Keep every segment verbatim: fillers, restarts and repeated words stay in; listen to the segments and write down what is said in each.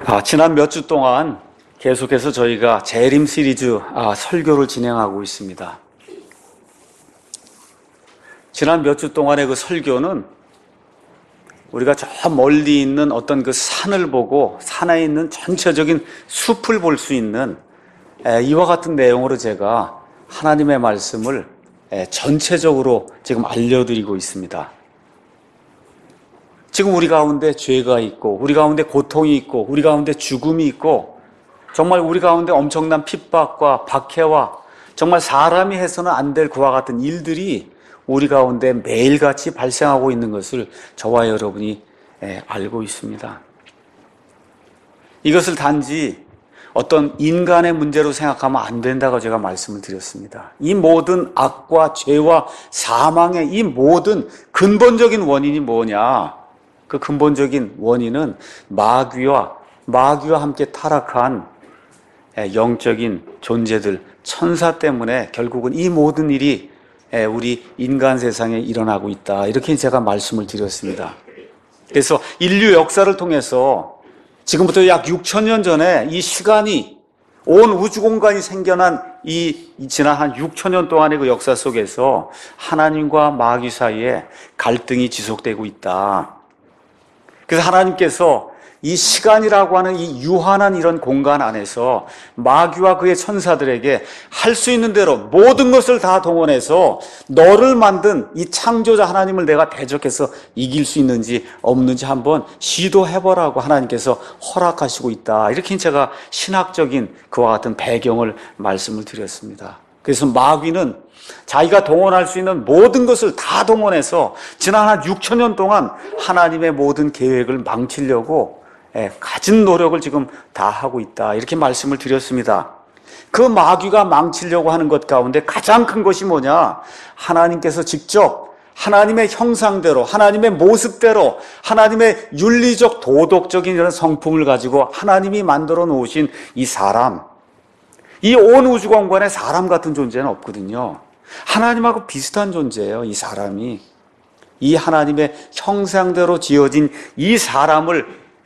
아, 지난 몇 주 동안 계속해서 저희가 재림 시리즈 아, 설교를 진행하고 있습니다. 지난 몇 주 동안의 그 설교는 우리가 저 멀리 있는 어떤 그 산을 보고 산에 있는 전체적인 숲을 볼 수 있는 에, 이와 같은 내용으로 제가 하나님의 말씀을 에, 전체적으로 지금 알려드리고 있습니다. 지금 우리 가운데 죄가 있고 우리 가운데 고통이 있고 우리 가운데 죽음이 있고 정말 우리 가운데 엄청난 핍박과 박해와 정말 사람이 해서는 안 될 그와 같은 일들이 우리 가운데 매일같이 발생하고 있는 것을 저와 여러분이 알고 있습니다. 이것을 단지 어떤 인간의 문제로 생각하면 안 된다고 제가 말씀을 드렸습니다. 이 모든 악과 죄와 사망의 이 모든 근본적인 원인이 뭐냐? 그 근본적인 원인은 마귀와 마귀와 함께 타락한 영적인 존재들, 천사 때문에 결국은 이 모든 일이 우리 인간 세상에 일어나고 있다. 이렇게 제가 말씀을 드렸습니다. 그래서 인류 역사를 통해서 지금부터 약 육천 년 전에 이 시간이 온 우주 공간이 생겨난 이 지난 한 육천 년 동안의 그 역사 속에서 하나님과 마귀 사이에 갈등이 지속되고 있다. 그래서 하나님께서 이 시간이라고 하는 이 유한한 이런 공간 안에서 마귀와 그의 천사들에게 할 수 있는 대로 모든 것을 다 동원해서 너를 만든 이 창조자 하나님을 내가 대적해서 이길 수 있는지 없는지 한번 시도해보라고 하나님께서 허락하시고 있다. 이렇게 제가 신학적인 그와 같은 배경을 말씀을 드렸습니다. 그래서 마귀는 자기가 동원할 수 있는 모든 것을 다 동원해서 지난 한 육천 년 동안 하나님의 모든 계획을 망치려고 가진 노력을 지금 다 하고 있다. 이렇게 말씀을 드렸습니다. 그 마귀가 망치려고 하는 것 가운데 가장 큰 것이 뭐냐? 하나님께서 직접 하나님의 형상대로, 하나님의 모습대로, 하나님의 윤리적, 도덕적인 이런 성품을 가지고 하나님이 만들어 놓으신 이 사람, 이 온 우주 공간에 사람 같은 존재는 없거든요. 하나님하고 비슷한 존재예요, 이 사람이. 이 하나님의 형상대로 지어진 이 사람을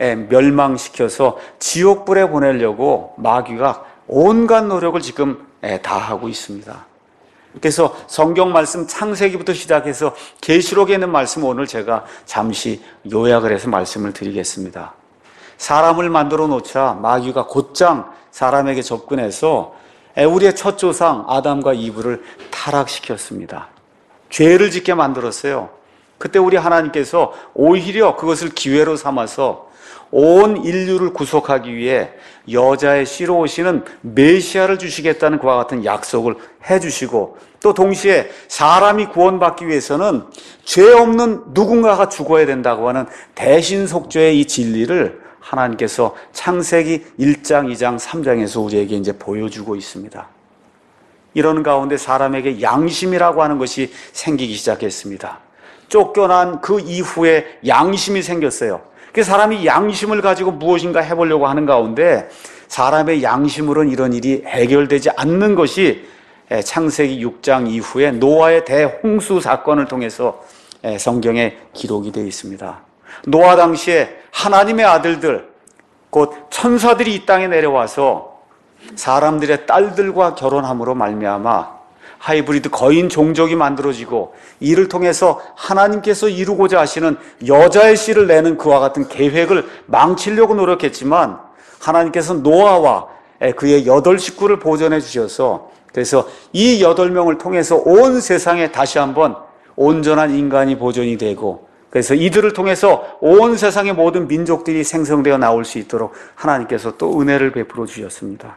멸망시켜서 지옥불에 보내려고 마귀가 온갖 노력을 지금 다 하고 있습니다. 그래서 성경 말씀 창세기부터 시작해서 계시록에 있는 말씀 오늘 제가 잠시 요약을 해서 말씀을 드리겠습니다. 사람을 만들어 놓자 마귀가 곧장 사람에게 접근해서 우리의 첫 조상 아담과 이브를 타락시켰습니다. 죄를 짓게 만들었어요. 그때 우리 하나님께서 오히려 그것을 기회로 삼아서 온 인류를 구속하기 위해 여자의 씨로 오시는 메시아를 주시겠다는 그와 같은 약속을 해주시고 또 동시에 사람이 구원받기 위해서는 죄 없는 누군가가 죽어야 된다고 하는 대신속죄의 이 진리를 하나님께서 창세기 일 장, 이 장, 삼 장에서 우리에게 이제 보여주고 있습니다. 이런 가운데 사람에게 양심이라고 하는 것이 생기기 시작했습니다. 쫓겨난 그 이후에 양심이 생겼어요. 그 사람이 양심을 가지고 무엇인가 해보려고 하는 가운데 사람의 양심으로는 이런 일이 해결되지 않는 것이 창세기 육 장 이후에 노아의 대홍수 사건을 통해서 성경에 기록이 되어 있습니다. 노아 당시에 하나님의 아들들, 곧 천사들이 이 땅에 내려와서 사람들의 딸들과 결혼함으로 말미암아 하이브리드 거인 종족이 만들어지고 이를 통해서 하나님께서 이루고자 하시는 여자의 씨를 내는 그와 같은 계획을 망치려고 노력했지만 하나님께서 노아와 그의 여덟 식구를 보존해 주셔서 그래서 이 여덟 명을 통해서 온 세상에 다시 한번 온전한 인간이 보존이 되고 그래서 이들을 통해서 온 세상의 모든 민족들이 생성되어 나올 수 있도록 하나님께서 또 은혜를 베풀어 주셨습니다.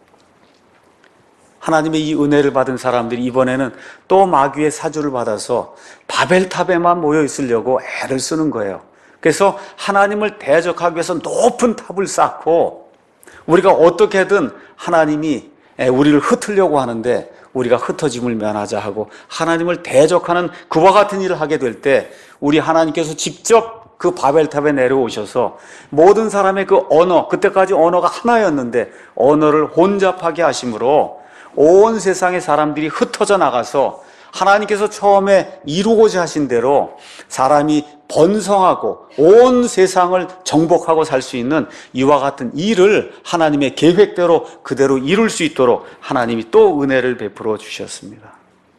하나님의 이 은혜를 받은 사람들이 이번에는 또 마귀의 사주를 받아서 바벨탑에만 모여 있으려고 애를 쓰는 거예요. 그래서 하나님을 대적하기 위해서 높은 탑을 쌓고 우리가 어떻게든 하나님이 우리를 흩으려고 하는데 우리가 흩어짐을 면하자 하고 하나님을 대적하는 그와 같은 일을 하게 될 때 우리 하나님께서 직접 그 바벨탑에 내려오셔서 모든 사람의 그 언어, 그때까지 언어가 하나였는데 언어를 혼잡하게 하심으로 온 세상의 사람들이 흩어져 나가서 하나님께서 처음에 이루고자 하신 대로 사람이 번성하고 온 세상을 정복하고 살 수 있는 이와 같은 일을 하나님의 계획대로 그대로 이룰 수 있도록 하나님이 또 은혜를 베풀어 주셨습니다.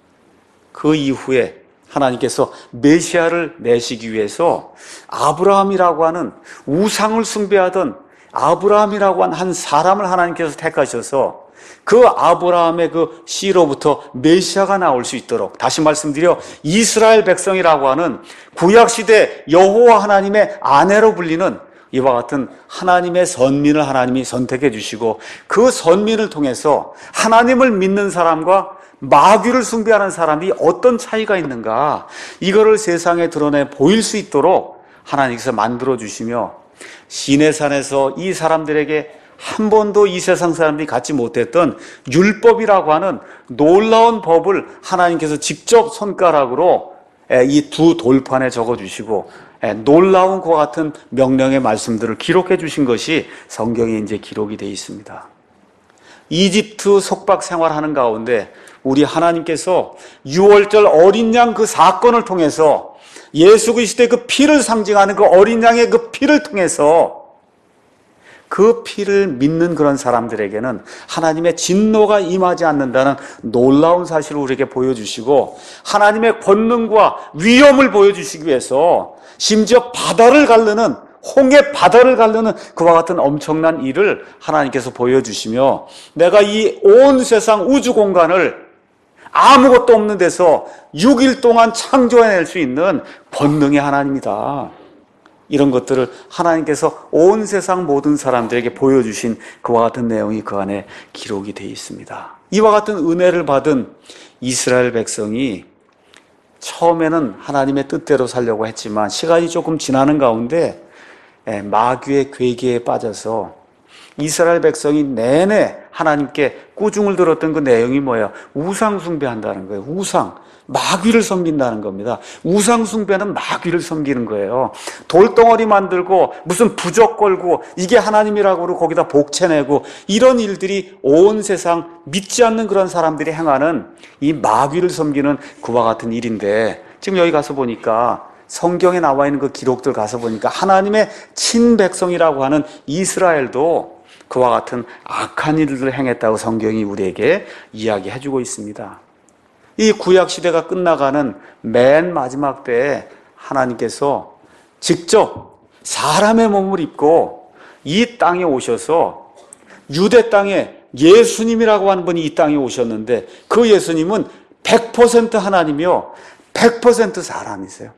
그 이후에 하나님께서 메시아를 내시기 위해서 아브라함이라고 하는 우상을 숭배하던 아브라함이라고 한 한 사람을 하나님께서 택하셔서 그 아브라함의 그 씨로부터 메시아가 나올 수 있도록, 다시 말씀드려 이스라엘 백성이라고 하는 구약시대 여호와 하나님의 아내로 불리는 이와 같은 하나님의 선민을 하나님이 선택해 주시고, 그 선민을 통해서 하나님을 믿는 사람과 마귀를 숭배하는 사람이 어떤 차이가 있는가, 이거를 세상에 드러내 보일 수 있도록 하나님께서 만들어 주시며, 시내산에서 이 사람들에게 한 번도 이 세상 사람들이 갖지 못했던 율법이라고 하는 놀라운 법을 하나님께서 직접 손가락으로 이 두 돌판에 적어주시고, 놀라운 그와 같은 명령의 말씀들을 기록해 주신 것이 성경에 이제 기록이 되어 있습니다. 이집트 속박 생활하는 가운데 우리 하나님께서 유월절 어린 양 그 사건을 통해서 예수 그리스도의 그 피를 상징하는 그 어린 양의 그 피를 통해서 그 피를 믿는 그런 사람들에게는 하나님의 진노가 임하지 않는다는 놀라운 사실을 우리에게 보여주시고, 하나님의 권능과 위엄을 보여주시기 위해서 심지어 바다를 가르는, 홍해 바다를 가르는 그와 같은 엄청난 일을 하나님께서 보여주시며, 내가 이 온 세상 우주 공간을 아무것도 없는 데서 육 일 동안 창조해낼 수 있는 권능의 하나님이다. 이런 것들을 하나님께서 온 세상 모든 사람들에게 보여주신 그와 같은 내용이 그 안에 기록이 되어 있습니다. 이와 같은 은혜를 받은 이스라엘 백성이 처음에는 하나님의 뜻대로 살려고 했지만 시간이 조금 지나는 가운데 마귀의 괴계에 빠져서 이스라엘 백성이 내내 하나님께 꾸중을 들었던 그 내용이 뭐예요? 우상 숭배한다는 거예요. 우상. 마귀를 섬긴다는 겁니다. 우상 숭배는 마귀를 섬기는 거예요. 돌덩어리 만들고 무슨 부적 걸고 이게 하나님이라고 그러고 거기다 복채내고, 이런 일들이 온 세상 믿지 않는 그런 사람들이 행하는 이 마귀를 섬기는 그와 같은 일인데, 지금 여기 가서 보니까 성경에 나와 있는 그 기록들 가서 보니까 하나님의 친백성이라고 하는 이스라엘도 그와 같은 악한 일들을 행했다고 성경이 우리에게 이야기해주고 있습니다. 이 구약시대가 끝나가는 맨 마지막 때에 하나님께서 직접 사람의 몸을 입고 이 땅에 오셔서, 유대 땅에 예수님이라고 하는 분이 이 땅에 오셨는데, 그 예수님은 백 퍼센트 하나님이요 백 퍼센트 사람이세요.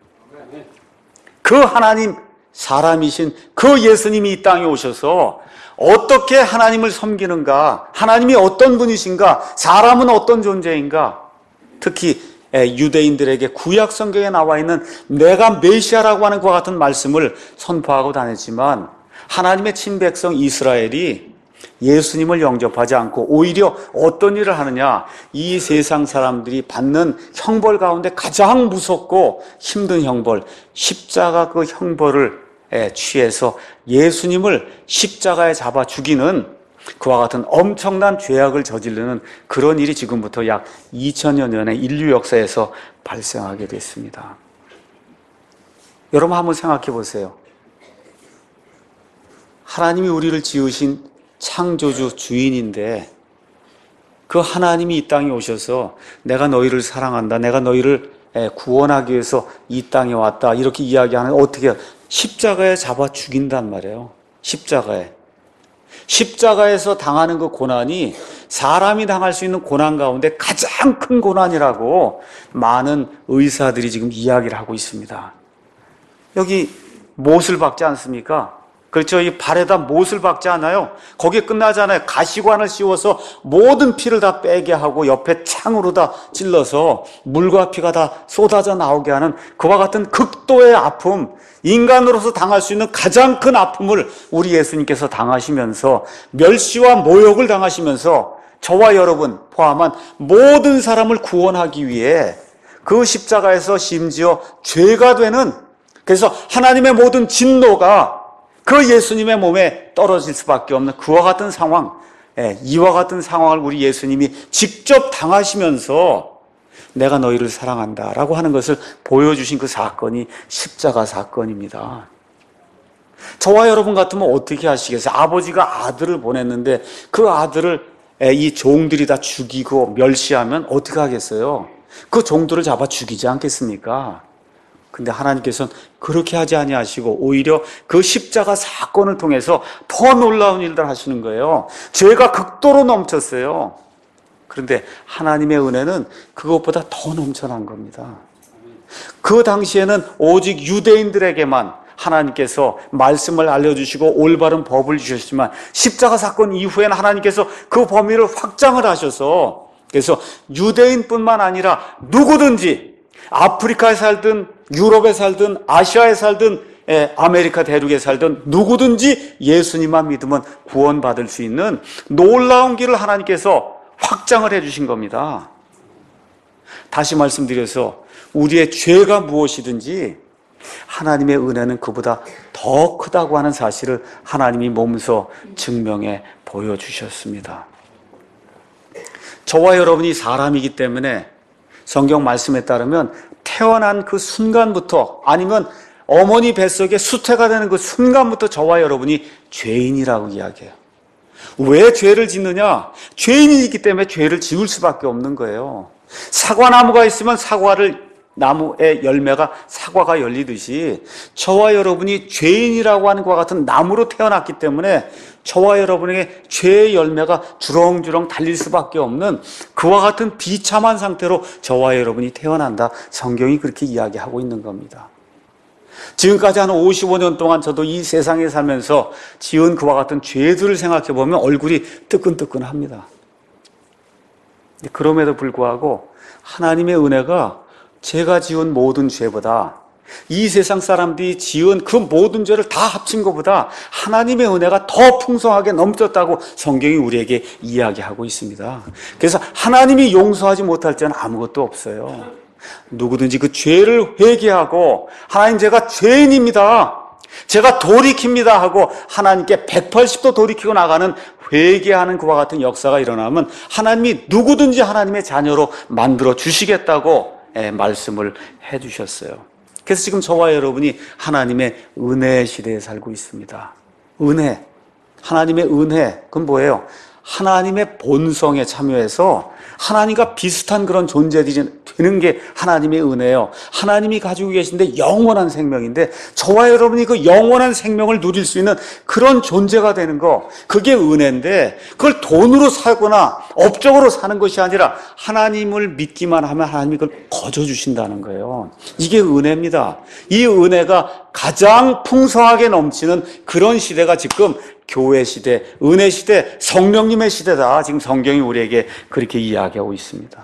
그 하나님 사람이신 그 예수님이 이 땅에 오셔서 어떻게 하나님을 섬기는가, 하나님이 어떤 분이신가, 사람은 어떤 존재인가, 특히 유대인들에게 구약 성경에 나와 있는 내가 메시아라고 하는 것과 같은 말씀을 선포하고 다녔지만, 하나님의 친백성 이스라엘이 예수님을 영접하지 않고 오히려 어떤 일을 하느냐, 이 세상 사람들이 받는 형벌 가운데 가장 무섭고 힘든 형벌, 십자가 그 형벌을 취해서 예수님을 십자가에 잡아 죽이는 그와 같은 엄청난 죄악을 저지르는 그런 일이 지금부터 약 이천여 년의 인류 역사에서 발생하게 됐습니다. 여러분 한번 생각해 보세요. 하나님이 우리를 지으신 창조주 주인인데, 그 하나님이 이 땅에 오셔서 내가 너희를 사랑한다, 내가 너희를 구원하기 위해서 이 땅에 왔다, 이렇게 이야기하는, 어떻게 십자가에 잡아 죽인단 말이에요. 십자가에. 십자가에서 당하는 그 고난이 사람이 당할 수 있는 고난 가운데 가장 큰 고난이라고 많은 의사들이 지금 이야기를 하고 있습니다. 여기 못을 박지 않습니까? 그렇죠. 이 발에다 못을 박지 않아요. 거기에 끝나잖아요. 가시관을 씌워서 모든 피를 다 빼게 하고 옆에 창으로 다 찔러서 물과 피가 다 쏟아져 나오게 하는 그와 같은 극도의 아픔, 인간으로서 당할 수 있는 가장 큰 아픔을 우리 예수님께서 당하시면서, 멸시와 모욕을 당하시면서 저와 여러분 포함한 모든 사람을 구원하기 위해 그 십자가에서 심지어 죄가 되는, 그래서 하나님의 모든 진노가 그 예수님의 몸에 떨어질 수밖에 없는 그와 같은 상황, 이와 같은 상황을 우리 예수님이 직접 당하시면서 내가 너희를 사랑한다 라고 하는 것을 보여주신 그 사건이 십자가 사건입니다. 저와 여러분 같으면 어떻게 하시겠어요? 아버지가 아들을 보냈는데 그 아들을 이 종들이 다 죽이고 멸시하면 어떻게 하겠어요? 그 종들을 잡아 죽이지 않겠습니까? 근데 하나님께서는 그렇게 하지 아니하시고 오히려 그 십자가 사건을 통해서 더 놀라운 일들 하시는 거예요. 죄가 극도로 넘쳤어요. 그런데 하나님의 은혜는 그것보다 더 넘쳐난 겁니다. 그 당시에는 오직 유대인들에게만 하나님께서 말씀을 알려주시고 올바른 법을 주셨지만 십자가 사건 이후에는 하나님께서 그 범위를 확장을 하셔서 그래서 유대인뿐만 아니라 누구든지 아프리카에 살든 유럽에 살든 아시아에 살든 아메리카 대륙에 살든 누구든지 예수님만 믿으면 구원받을 수 있는 놀라운 길을 하나님께서 확장을 해주신 겁니다. 다시 말씀드려서 우리의 죄가 무엇이든지 하나님의 은혜는 그보다 더 크다고 하는 사실을 하나님이 몸소 증명해 보여주셨습니다. 저와 여러분이 사람이기 때문에 성경 말씀에 따르면 태어난 그 순간부터 아니면 어머니 뱃속에 수태가 되는 그 순간부터 저와 여러분이 죄인이라고 이야기해요. 왜 죄를 짓느냐? 죄인이 있기 때문에 죄를 지을 수밖에 없는 거예요. 사과나무가 있으면 사과를 나무의 열매가 사과가 열리듯이 저와 여러분이 죄인이라고 하는 것과 같은 나무로 태어났기 때문에 저와 여러분에게 죄의 열매가 주렁주렁 달릴 수밖에 없는 그와 같은 비참한 상태로 저와 여러분이 태어난다. 성경이 그렇게 이야기하고 있는 겁니다. 지금까지 한 오십오 년 동안 저도 이 세상에 살면서 지은 그와 같은 죄들을 생각해 보면 얼굴이 뜨끈뜨끈합니다. 그럼에도 불구하고 하나님의 은혜가 제가 지은 모든 죄보다 이 세상 사람들이 지은 그 모든 죄를 다 합친 것보다 하나님의 은혜가 더 풍성하게 넘쳤다고 성경이 우리에게 이야기하고 있습니다. 그래서 하나님이 용서하지 못할 죄는 아무것도 없어요. 누구든지 그 죄를 회개하고 하나님 제가 죄인입니다, 제가 돌이킵니다 하고 하나님께 백팔십 도 돌이키고 나가는 회개하는 그와 같은 역사가 일어나면 하나님이 누구든지 하나님의 자녀로 만들어 주시겠다고 말씀을 해주셨어요. 그래서 지금 저와 여러분이 하나님의 은혜 시대에 살고 있습니다. 은혜, 하나님의 은혜, 그건 뭐예요? 하나님의 본성에 참여해서 하나님과 비슷한 그런 존재들이 되는 게 하나님의 은혜예요. 하나님이 가지고 계신데 영원한 생명인데 저와 여러분이 그 영원한 생명을 누릴 수 있는 그런 존재가 되는 거, 그게 은혜인데 그걸 돈으로 사거나 업적으로 사는 것이 아니라 하나님을 믿기만 하면 하나님이 그걸 거저주신다는 거예요. 이게 은혜입니다. 이 은혜가 가장 풍성하게 넘치는 그런 시대가 지금 교회 시대, 은혜 시대, 성령님의 시대다. 지금 성경이 우리에게 그렇게 이야기하고 있습니다.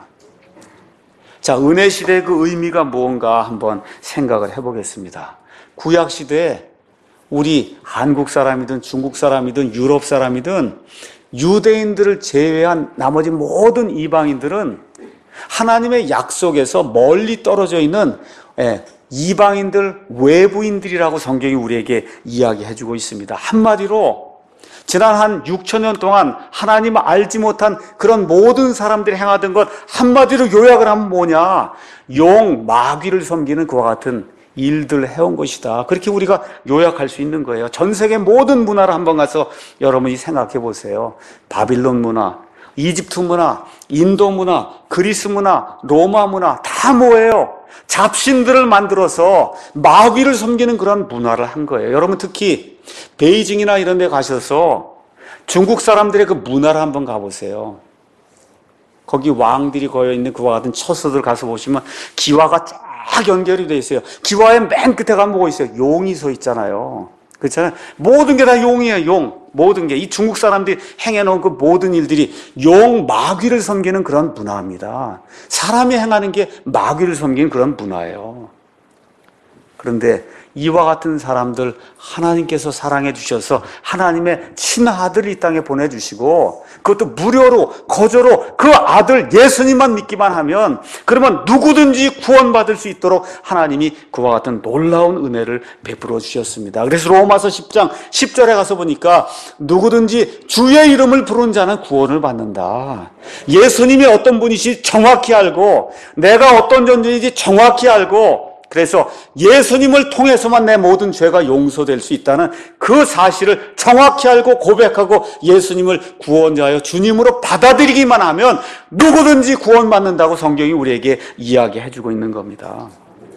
자, 은혜 시대의 그 의미가 무언가 한번 생각을 해보겠습니다. 구약 시대에 우리 한국 사람이든 중국 사람이든 유럽 사람이든 유대인들을 제외한 나머지 모든 이방인들은 하나님의 약속에서 멀리 떨어져 있는 이방인들, 외부인들이라고 성경이 우리에게 이야기해주고 있습니다. 한마디로 지난 한 육천 년 동안 하나님을 알지 못한 그런 모든 사람들이 행하던 것 한마디로 요약을 하면 뭐냐? 용, 마귀를 섬기는 그와 같은 일들을 해온 것이다. 그렇게 우리가 요약할 수 있는 거예요. 전 세계 모든 문화를 한번 가서 여러분이 생각해 보세요. 바빌론 문화, 이집트 문화, 인도 문화, 그리스 문화, 로마 문화 다 뭐예요? 잡신들을 만들어서 마귀를 섬기는 그런 문화를 한 거예요. 여러분 특히 베이징이나 이런 데 가셔서 중국 사람들의 그 문화를 한번 가보세요. 거기 왕들이 거여있는 그와 같은 처소들 가서 보시면 기와가 쫙 연결이 되어 있어요. 기와의 맨 끝에 가면 뭐가 있어요? 용이 서 있잖아요. 그렇잖아요. 모든 게 다 용이에요. 용. 모든 게. 이 중국 사람들이 행해놓은 그 모든 일들이 용, 마귀를 섬기는 그런 문화입니다. 사람이 행하는 게 마귀를 섬기는 그런 문화예요. 그런데 이와 같은 사람들 하나님께서 사랑해 주셔서 하나님의 친아들을 이 땅에 보내주시고 그것도 무료로 거저로 그 아들 예수님만 믿기만 하면 그러면 누구든지 구원받을 수 있도록 하나님이 그와 같은 놀라운 은혜를 베풀어 주셨습니다. 그래서 로마서 십 장 십 절에 가서 보니까 누구든지 주의 이름을 부르는 자는 구원을 받는다. 예수님이 어떤 분이시 정확히 알고 내가 어떤 존재인지 정확히 알고 그래서 예수님을 통해서만 내 모든 죄가 용서될 수 있다는 그 사실을 정확히 알고 고백하고 예수님을 구원자여 주님으로 받아들이기만 하면 누구든지 구원받는다고 성경이 우리에게 이야기해주고 있는 겁니다.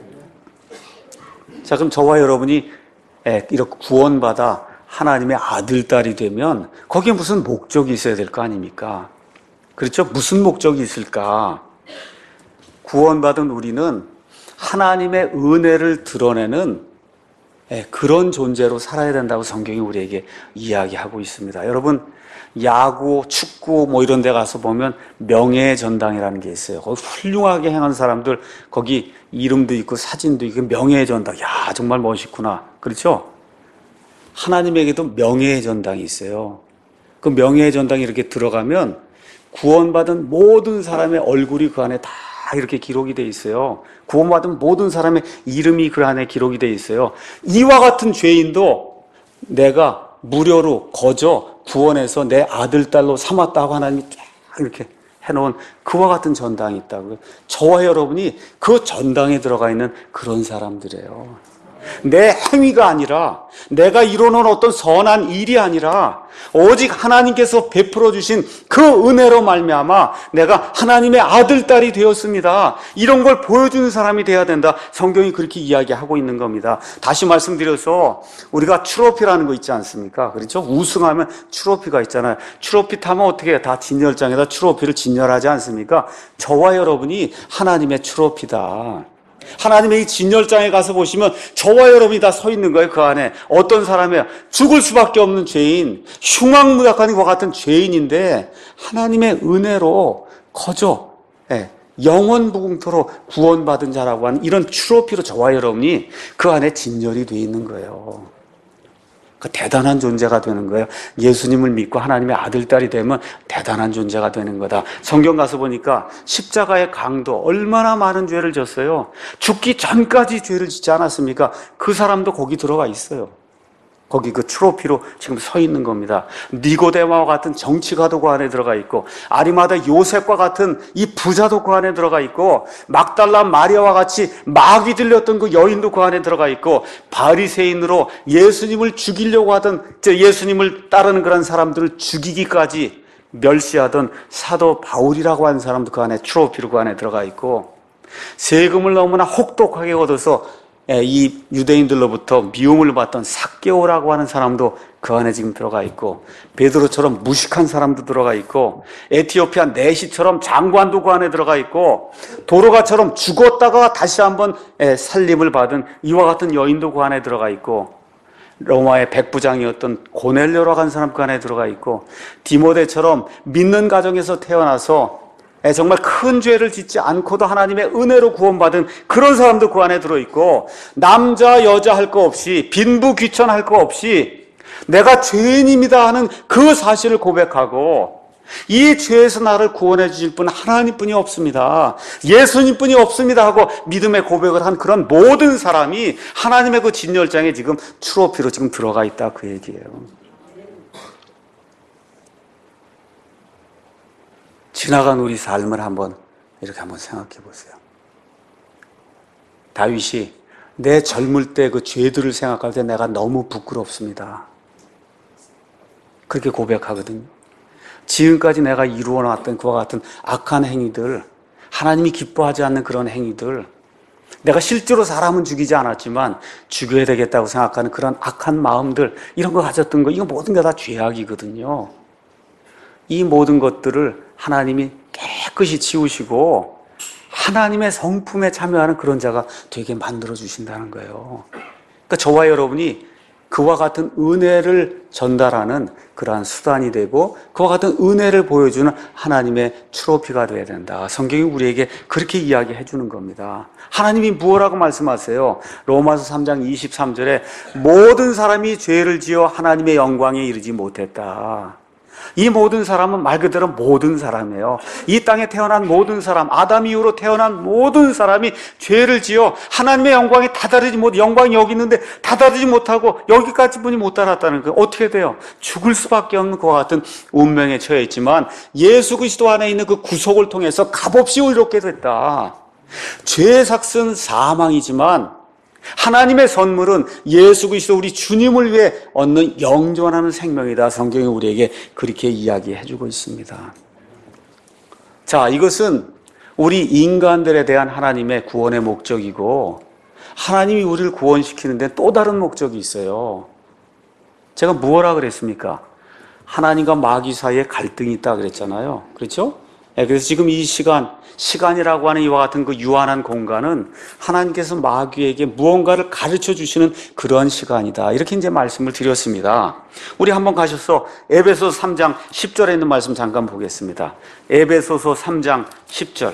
자, 그럼 저와 여러분이 이렇게 구원받아 하나님의 아들, 딸이 되면 거기에 무슨 목적이 있어야 될 거 아닙니까? 그렇죠? 무슨 목적이 있을까? 구원받은 우리는 하나님의 은혜를 드러내는 그런 존재로 살아야 된다고 성경이 우리에게 이야기하고 있습니다. 여러분, 야구, 축구 뭐 이런 데 가서 보면 명예의 전당이라는 게 있어요. 거기 훌륭하게 행한 사람들 거기 이름도 있고 사진도 있고 명예의 전당. 야, 정말 멋있구나. 그렇죠? 하나님에게도 명예의 전당이 있어요. 그 명예의 전당에 이렇게 들어가면 구원받은 모든 사람의 얼굴이 그 안에 다 이렇게 기록이 돼 있어요. 구원받은 모든 사람의 이름이 그 안에 기록이 돼 있어요. 이와 같은 죄인도 내가 무료로 거저 구원해서 내 아들, 딸로 삼았다고 하나님이 딱 이렇게 해놓은 그와 같은 전당이 있다고요. 저와 여러분이 그 전당에 들어가 있는 그런 사람들이에요. 내 행위가 아니라 내가 이루는 어떤 선한 일이 아니라 오직 하나님께서 베풀어 주신 그 은혜로 말미암아 내가 하나님의 아들, 딸이 되었습니다. 이런 걸 보여주는 사람이 돼야 된다. 성경이 그렇게 이야기하고 있는 겁니다. 다시 말씀드려서 우리가 트로피라는 거 있지 않습니까? 그렇죠? 우승하면 트로피가 있잖아요. 트로피 타면 어떻게 해요? 다 진열장에다 트로피를 진열하지 않습니까? 저와 여러분이 하나님의 트로피다. 하나님의 이 진열장에 가서 보시면 저와 여러분이 다 서 있는 거예요. 그 안에 어떤 사람이야? 죽을 수밖에 없는 죄인, 흉악무약한 것 같은 죄인인데 하나님의 은혜로 거저 예, 영원무궁토로 구원받은 자라고 하는 이런 트로피로 저와 여러분이 그 안에 진열이 되어 있는 거예요. 그 대단한 존재가 되는 거예요. 예수님을 믿고 하나님의 아들, 딸이 되면 대단한 존재가 되는 거다. 성경 가서 보니까 십자가의 강도 얼마나 많은 죄를 졌어요. 죽기 전까지 죄를 짓지 않았습니까? 그 사람도 거기 들어가 있어요. 거기 그 트로피로 지금 서 있는 겁니다. 니고데마와 같은 정치가도 그 안에 들어가 있고 아리마다 요셉과 같은 이 부자도 그 안에 들어가 있고 막달라 마리아와 같이 마귀 들렸던 그 여인도 그 안에 들어가 있고 바리새인으로 예수님을 죽이려고 하던 예수님을 따르는 그런 사람들을 죽이기까지 멸시하던 사도 바울이라고 하는 사람도 그 안에 트로피로 그 안에 들어가 있고 세금을 너무나 혹독하게 얻어서 이 유대인들로부터 미움을 받던 삭개오라고 하는 사람도 그 안에 지금 들어가 있고 베드로처럼 무식한 사람도 들어가 있고 에티오피아 내시처럼 장관도 그 안에 들어가 있고 도로가처럼 죽었다가 다시 한번 살림을 받은 이와 같은 여인도 그 안에 들어가 있고 로마의 백부장이었던 고넬료라고 하는 사람 그 안에 들어가 있고 디모데처럼 믿는 가정에서 태어나서 정말 큰 죄를 짓지 않고도 하나님의 은혜로 구원받은 그런 사람도 그 안에 들어있고 남자 여자 할 거 없이 빈부 귀천할 거 없이 내가 죄인입니다 하는 그 사실을 고백하고 이 죄에서 나를 구원해 주실 분은 하나님뿐이 없습니다. 예수님뿐이 없습니다 하고 믿음의 고백을 한 그런 모든 사람이 하나님의 그 진열장에 지금 트로피로 지금 들어가 있다 그 얘기예요. 지나간 우리 삶을 한번 이렇게 한번 생각해 보세요. 다윗이 내 젊을 때 그 죄들을 생각할 때 내가 너무 부끄럽습니다. 그렇게 고백하거든요. 지금까지 내가 이루어놨던 그와 같은 악한 행위들, 하나님이 기뻐하지 않는 그런 행위들, 내가 실제로 사람은 죽이지 않았지만 죽여야 되겠다고 생각하는 그런 악한 마음들, 이런 거 가졌던 거, 이거 모든 게 다 죄악이거든요. 이 모든 것들을 하나님이 깨끗이 치우시고 하나님의 성품에 참여하는 그런 자가 되게 만들어 주신다는 거예요. 그러니까 저와 여러분이 그와 같은 은혜를 전달하는 그러한 수단이 되고 그와 같은 은혜를 보여주는 하나님의 트로피가 되어야 된다. 성경이 우리에게 그렇게 이야기해 주는 겁니다. 하나님이 무엇라고 말씀하세요? 로마서 삼 장 이십삼 절에 모든 사람이 죄를 지어 하나님의 영광에 이르지 못했다. 이 모든 사람은 말 그대로 모든 사람이에요. 이 땅에 태어난 모든 사람, 아담 이후로 태어난 모든 사람이 죄를 지어 하나님의 영광에 다다르지 못, 영광이 여기 있는데 다다르지 못하고 여기까지 분이 못 달았다는 거예요. 어떻게 돼요? 죽을 수밖에 없는 그와 같은 운명에 처해 있지만 예수 그리스도 안에 있는 그 구속을 통해서 값없이 의롭게 됐다. 죄의 삭은 사망이지만 하나님의 선물은 예수 그리스도 우리 주님을 위해 얻는 영존하는 생명이다. 성경이 우리에게 그렇게 이야기해 주고 있습니다. 자, 이것은 우리 인간들에 대한 하나님의 구원의 목적이고 하나님이 우리를 구원시키는데 또 다른 목적이 있어요. 제가 무엇라 그랬습니까? 하나님과 마귀 사이에 갈등이 있다 그랬잖아요. 그렇죠? 네, 그래서 지금 이 시간, 시간이라고 하는 이와 같은 그 유한한 공간은 하나님께서 마귀에게 무언가를 가르쳐 주시는 그러한 시간이다. 이렇게 이제 말씀을 드렸습니다. 우리 한번 가셔서 에베소서 삼 장 십 절에 있는 말씀 잠깐 보겠습니다. 에베소서 삼 장 십 절.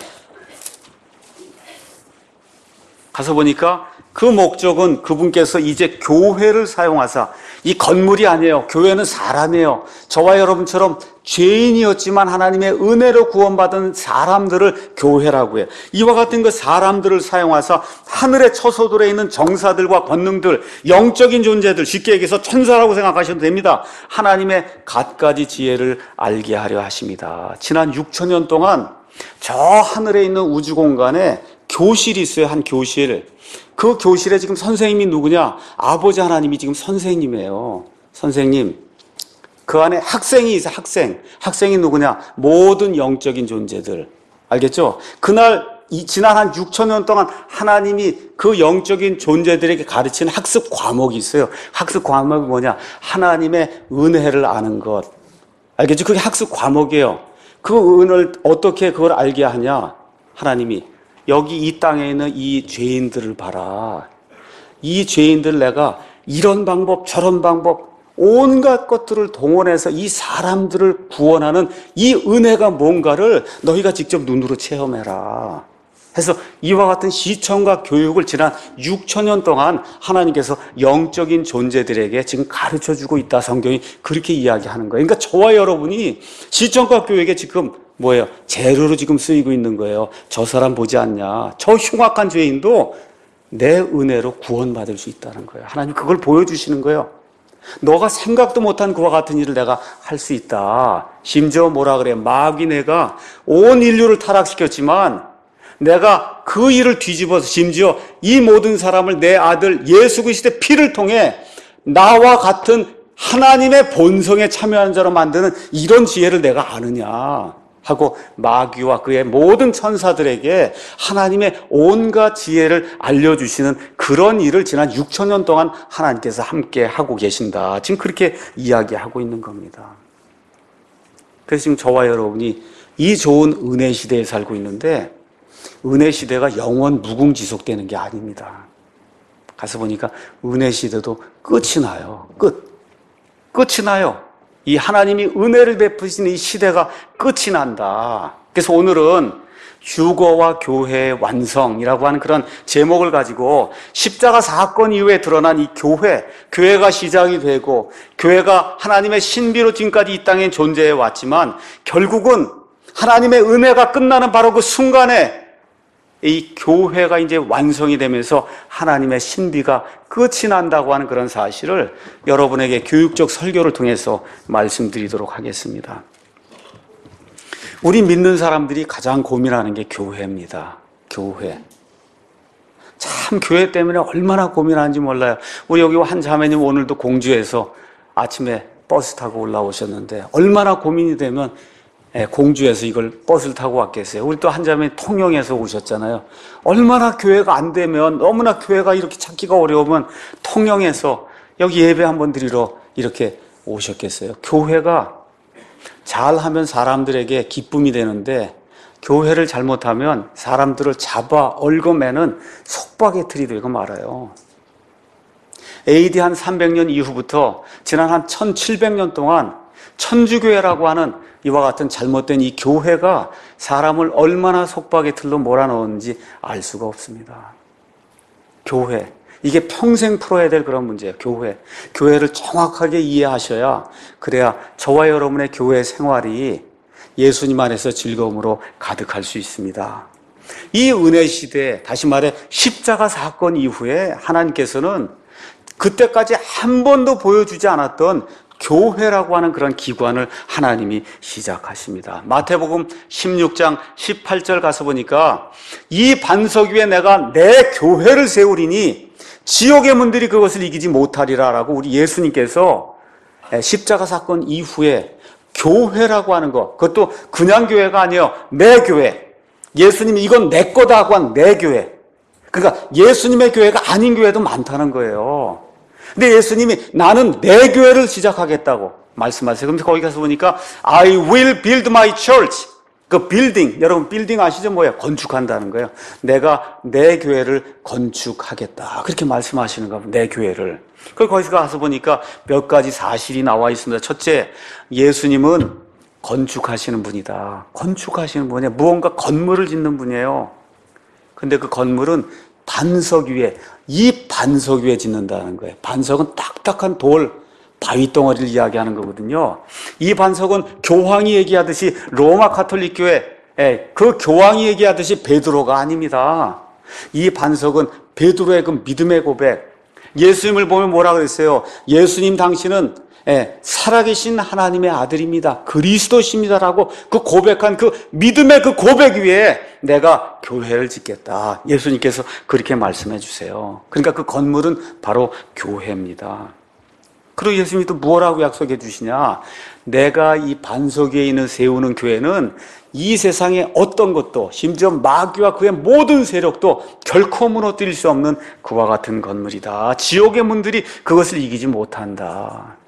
가서 보니까 그 목적은 그분께서 이제 교회를 사용하사, 이 건물이 아니에요. 교회는 사람이에요. 저와 여러분처럼 죄인이었지만 하나님의 은혜로 구원받은 사람들을 교회라고 해요. 이와 같은 그 사람들을 사용하사 하늘의 처소들에 있는 정사들과 권능들, 영적인 존재들, 쉽게 얘기해서 천사라고 생각하셔도 됩니다. 하나님의 갖가지 지혜를 알게 하려 하십니다. 지난 육천 년 동안 저 하늘에 있는 우주 공간에 교실이 있어요. 한 교실. 그 교실에 지금 선생님이 누구냐? 아버지 하나님이 지금 선생님이에요. 선생님. 그 안에 학생이 있어요. 학생. 학생이 누구냐? 모든 영적인 존재들. 알겠죠? 그날 이 지난 한 육천 년 동안 하나님이 그 영적인 존재들에게 가르치는 학습 과목이 있어요. 학습 과목이 뭐냐? 하나님의 은혜를 아는 것. 알겠죠? 그게 학습 과목이에요. 그 은혜를 어떻게 그걸 알게 하냐? 하나님이 여기 이 땅에 있는 이 죄인들을 봐라. 이 죄인들 내가 이런 방법 저런 방법 온갖 것들을 동원해서 이 사람들을 구원하는 이 은혜가 뭔가를 너희가 직접 눈으로 체험해라. 해서 이와 같은 시청과 교육을 지난 육천 년 동안 하나님께서 영적인 존재들에게 지금 가르쳐주고 있다. 성경이 그렇게 이야기하는 거예요. 그러니까 저와 여러분이 시청과 교육에 지금 뭐예요? 재료로 지금 쓰이고 있는 거예요. 저 사람 보지 않냐? 저 흉악한 죄인도 내 은혜로 구원받을 수 있다는 거예요. 하나님 그걸 보여주시는 거예요. 너가 생각도 못한 그와 같은 일을 내가 할 수 있다. 심지어 뭐라 그래? 마귀 내가 온 인류를 타락시켰지만 내가 그 일을 뒤집어서 심지어 이 모든 사람을 내 아들 예수 그리스도의 피를 통해 나와 같은 하나님의 본성에 참여하는 자로 만드는 이런 지혜를 내가 아느냐 하고 마귀와 그의 모든 천사들에게 하나님의 온갖 지혜를 알려주시는 그런 일을 지난 육천 년 동안 하나님께서 함께 하고 계신다. 지금 그렇게 이야기하고 있는 겁니다. 그래서 지금 저와 여러분이 이 좋은 은혜 시대에 살고 있는데 은혜 시대가 영원 무궁지속되는 게 아닙니다. 가서 보니까 은혜 시대도 끝이 나요. 끝. 끝이 나요. 이 하나님이 은혜를 베푸시는 이 시대가 끝이 난다. 그래서 오늘은 휴거와 교회의 완성이라고 하는 그런 제목을 가지고 십자가 사건 이후에 드러난 이 교회, 교회가 시작이 되고 교회가 하나님의 신비로 지금까지 이 땅에 존재해 왔지만 결국은 하나님의 은혜가 끝나는 바로 그 순간에 이 교회가 이제 완성이 되면서 하나님의 신비가 끝이 난다고 하는 그런 사실을 여러분에게 교육적 설교를 통해서 말씀드리도록 하겠습니다. 우리 믿는 사람들이 가장 고민하는 게 교회입니다. 교회. 참 교회 때문에 얼마나 고민하는지 몰라요. 우리 여기 한 자매님 오늘도 공주에서 아침에 버스 타고 올라오셨는데 얼마나 고민이 되면 공주에서 이걸 버스를 타고 왔겠어요. 우리 또 한 자매 통영에서 오셨잖아요. 얼마나 교회가 안 되면 너무나 교회가 이렇게 찾기가 어려우면 통영에서 여기 예배 한번 드리러 이렇게 오셨겠어요. 교회가 잘하면 사람들에게 기쁨이 되는데 교회를 잘못하면 사람들을 잡아 얽어매는 속박의 틀이 되고 말아요. 에이디 한 삼백 년 이후부터 지난 한 천칠백 년 동안 천주교회라고 하는 이와 같은 잘못된 이 교회가 사람을 얼마나 속박의 틀로 몰아넣었는지 알 수가 없습니다. 교회, 이게 평생 풀어야 될 그런 문제예요. 교회. 교회를 정확하게 이해하셔야, 그래야 저와 여러분의 교회 생활이 예수님 안에서 즐거움으로 가득할 수 있습니다. 이 은혜 시대에, 다시 말해 십자가 사건 이후에 하나님께서는 그때까지 한 번도 보여주지 않았던 교회라고 하는 그런 기관을 하나님이 시작하십니다. 마태복음 십육 장 십팔 절 가서 보니까 이 반석 위에 내가 내 교회를 세우리니 지옥의 문들이 그것을 이기지 못하리라 라고 우리 예수님께서 십자가 사건 이후에 교회라고 하는 것, 그것도 그냥 교회가 아니에요. 내 교회. 예수님이 이건 내 거다 하고 한 내 교회. 그러니까 예수님의 교회가 아닌 교회도 많다는 거예요. 근데 예수님이 나는 내 교회를 시작하겠다고 말씀하세요. 그런데 거기 가서 보니까 I will build my church. 그 빌딩, 여러분 빌딩 아시죠? 뭐예요? 건축한다는 거예요. 내가 내 교회를 건축하겠다. 그렇게 말씀하시는 거예요. 내 교회를. 그리고 거기서 가서 보니까 몇 가지 사실이 나와 있습니다. 첫째, 예수님은 건축하시는 분이다. 건축하시는 분이에요. 무언가 건물을 짓는 분이에요. 근데 그 건물은 반석 위에, 이 반석 위에 짓는다는 거예요. 반석은 딱딱한 돌, 바위 덩어리를 이야기하는 거거든요. 이 반석은 교황이 얘기하듯이 로마 가톨릭 교회, 그 교황이 얘기하듯이 베드로가 아닙니다. 이 반석은 베드로의 그 믿음의 고백. 예수님을 보면 뭐라 그랬어요? 예수님 당신은 살아계신 하나님의 아들입니다. 그리스도십니다라고 그 고백한 그 믿음의 그 고백 위에 내가 교회를 짓겠다. 예수님께서 그렇게 말씀해 주세요. 그러니까 그 건물은 바로 교회입니다. 그리고 예수님이 또 뭐라고 약속해 주시냐? 내가 이 반석 위에 있는 세우는 교회는 이 세상의 어떤 것도, 심지어 마귀와 그의 모든 세력도 결코 무너뜨릴 수 없는 그와 같은 건물이다. 지옥의 문들이 그것을 이기지 못한다.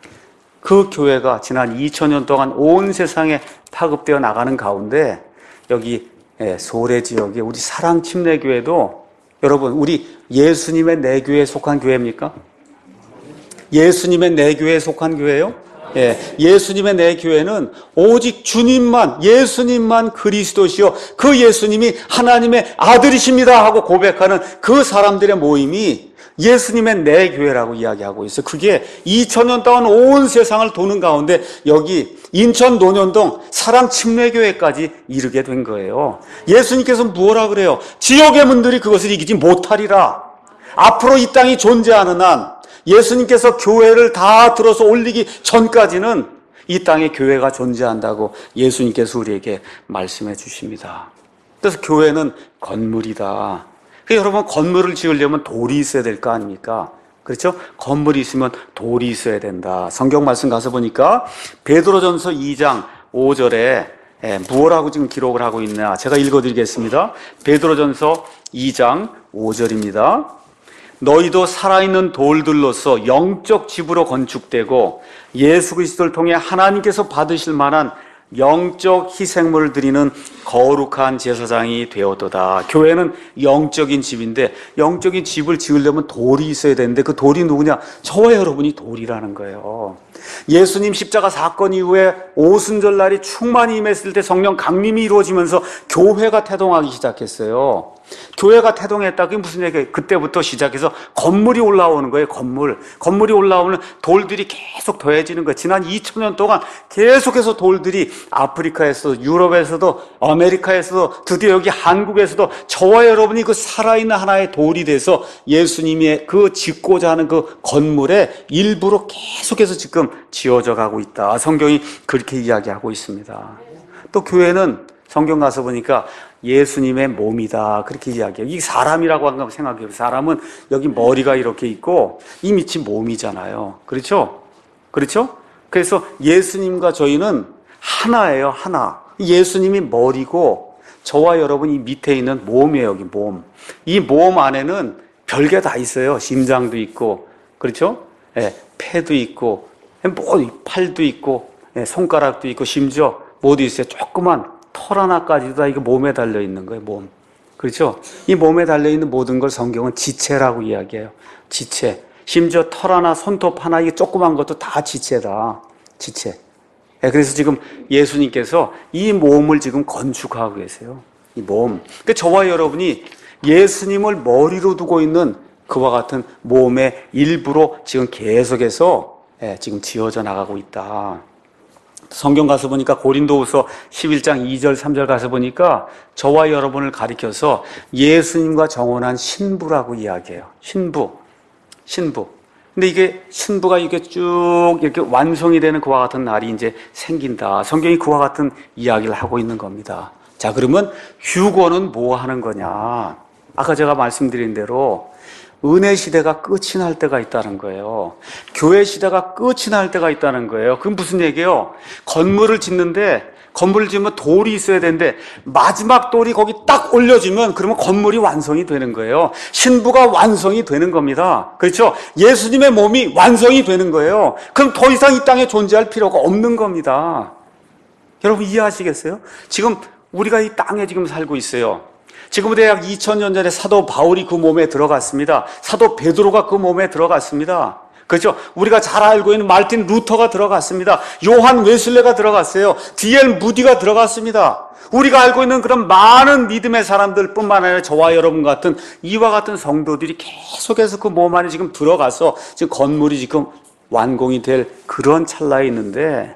그 교회가 지난 이천 년 동안 온 세상에 파급되어 나가는 가운데 여기 소래 지역에 우리 사랑침례교회도, 여러분 우리 예수님의 내 교회에 속한 교회입니까? 예수님의 내 교회에 속한 교회예요? 예, 예수님의 내 교회는 오직 주님만, 예수님만 그리스도시요, 그 예수님이 하나님의 아들이십니다 하고 고백하는 그 사람들의 모임이 예수님의 내 교회라고 이야기하고 있어요. 그게 이천 년 동안 온 세상을 도는 가운데 여기 인천 논현동 사랑침례교회까지 이르게 된 거예요. 예수님께서 뭐라 그래요? 지옥의 문들이 그것을 이기지 못하리라. 앞으로 이 땅이 존재하는 한 예수님께서 교회를 다 들어서 올리기 전까지는 이 땅에 교회가 존재한다고 예수님께서 우리에게 말씀해 주십니다. 그래서 교회는 건물이다. 여러분, 건물을 지으려면 돌이 있어야 될 거 아닙니까? 그렇죠? 건물이 있으면 돌이 있어야 된다. 성경 말씀 가서 보니까 베드로전서 이 장 오 절에 무엇라고 지금 기록을 하고 있나? 제가 읽어드리겠습니다. 베드로전서 이 장 오 절입니다. 너희도 살아있는 돌들로서 영적 집으로 건축되고 예수 그리스도를 통해 하나님께서 받으실 만한 영적 희생물을 드리는 거룩한 제사장이 되었도다. 교회는 영적인 집인데 영적인 집을 지으려면 돌이 있어야 되는데 그 돌이 누구냐? 저와 여러분이 돌이라는 거예요. 예수님 십자가 사건 이후에 오순절날이 충만히 임했을 때 성령 강림이 이루어지면서 교회가 태동하기 시작했어요. 교회가 태동했다. 그게 무슨 얘기예요? 그때부터 시작해서 건물이 올라오는 거예요. 건물. 건물이 올라오면 돌들이 계속 더해지는 거예요. 지난 이천 년 동안 계속해서 돌들이 아프리카에서도, 유럽에서도, 아메리카에서도, 드디어 여기 한국에서도 저와 여러분이 그 살아있는 하나의 돌이 돼서 예수님이 그 짓고자 하는 그 건물의 일부로 계속해서 지금 지어져 가고 있다. 성경이 그렇게 이야기하고 있습니다. 또 교회는 성경 가서 보니까 예수님의 몸이다. 그렇게 이야기해요. 이 사람이라고 한번 생각해요. 사람은 여기 머리가 이렇게 있고 이 밑이 몸이잖아요. 그렇죠? 그렇죠? 그래서 예수님과 저희는 하나예요. 하나. 예수님이 머리고 저와 여러분 이 밑에 있는 몸이에요. 여기 몸. 이 몸 안에는 별게 다 있어요. 심장도 있고, 그렇죠? 예, 폐도 있고, 뭐 팔도 있고, 예, 손가락도 있고, 심지어 뭐도 있어요. 조그만 털 하나까지도 다 이거 몸에 달려 있는 거예요. 몸. 그렇죠? 이 몸에 달려 있는 모든 걸 성경은 지체라고 이야기해요. 지체. 심지어 털 하나, 손톱 하나, 이게 조그만 것도 다 지체다. 지체. 그래서 지금 예수님께서 이 몸을 지금 건축하고 계세요. 이 몸. 그러니까 저와 여러분이 예수님을 머리로 두고 있는 그와 같은 몸의 일부로 지금 계속해서 지금 지어져 나가고 있다. 성경 가서 보니까 고린도후서 십일 장 이 절 삼 절 가서 보니까 저와 여러분을 가리켜서 예수님과 정혼한 신부라고 이야기해요. 신부. 신부. 근데 이게 신부가 이게 쭉 이렇게 완성이 되는 그와 같은 날이 이제 생긴다. 성경이 그와 같은 이야기를 하고 있는 겁니다. 자, 그러면 휴거는 뭐 하는 거냐? 아까 제가 말씀드린 대로 은혜 시대가 끝이 날 때가 있다는 거예요. 교회 시대가 끝이 날 때가 있다는 거예요. 그건 무슨 얘기예요? 건물을 짓는데 건물을 지으면 돌이 있어야 되는데 마지막 돌이 거기 딱 올려지면 그러면 건물이 완성이 되는 거예요. 신부가 완성이 되는 겁니다. 그렇죠? 예수님의 몸이 완성이 되는 거예요. 그럼 더 이상 이 땅에 존재할 필요가 없는 겁니다. 여러분 이해하시겠어요? 지금 우리가 이 땅에 지금 살고 있어요. 지금부터 약 이천 년 전에 사도 바울이 그 몸에 들어갔습니다. 사도 베드로가 그 몸에 들어갔습니다. 그렇죠? 우리가 잘 알고 있는 마르틴 루터가 들어갔습니다. 요한 웨슬레가 들어갔어요. 디엘 무디가 들어갔습니다. 우리가 알고 있는 그런 많은 믿음의 사람들 뿐만 아니라 저와 여러분 같은 이와 같은 성도들이 계속해서 그 몸 안에 지금 들어가서 지금 건물이 지금 완공이 될 그런 찰나에 있는데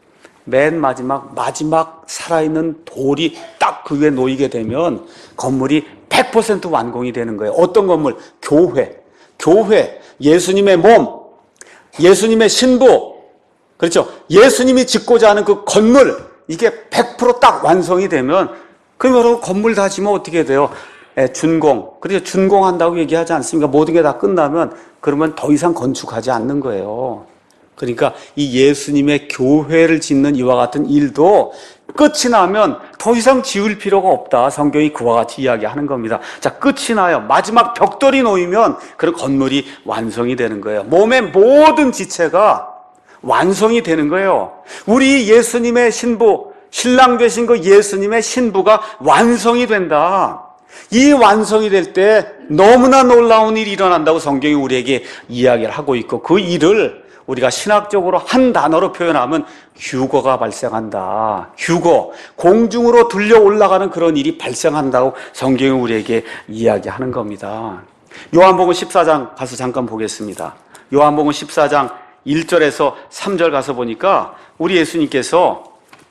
맨 마지막 마지막 살아있는 돌이 딱 그 위에 놓이게 되면 건물이 백 퍼센트 완공이 되는 거예요. 어떤 건물? 교회. 교회. 예수님의 몸. 예수님의 신부. 그렇죠? 예수님이 짓고자 하는 그 건물. 이게 백 퍼센트 딱 완성이 되면 그럼 여러분 건물 다 지면 어떻게 돼요? 예, 준공. 그래서 준공한다고 얘기하지 않습니까? 모든 게 다 끝나면 그러면 더 이상 건축하지 않는 거예요. 그러니까 이 예수님의 교회를 짓는 이와 같은 일도 끝이 나면 더 이상 지을 필요가 없다. 성경이 그와 같이 이야기하는 겁니다. 자, 끝이 나요. 마지막 벽돌이 놓이면 그 건물이 완성이 되는 거예요. 몸의 모든 지체가 완성이 되는 거예요. 우리 예수님의 신부, 신랑 되신 그 예수님의 신부가 완성이 된다. 이 완성이 될 때 너무나 놀라운 일이 일어난다고 성경이 우리에게 이야기를 하고 있고 그 일을 우리가 신학적으로 한 단어로 표현하면 휴거가 발생한다. 휴거, 공중으로 들려 올라가는 그런 일이 발생한다고 성경이 우리에게 이야기하는 겁니다. 요한복음 십사 장 가서 잠깐 보겠습니다. 요한복음 십사 장 일 절에서 삼 절 가서 보니까 우리 예수님께서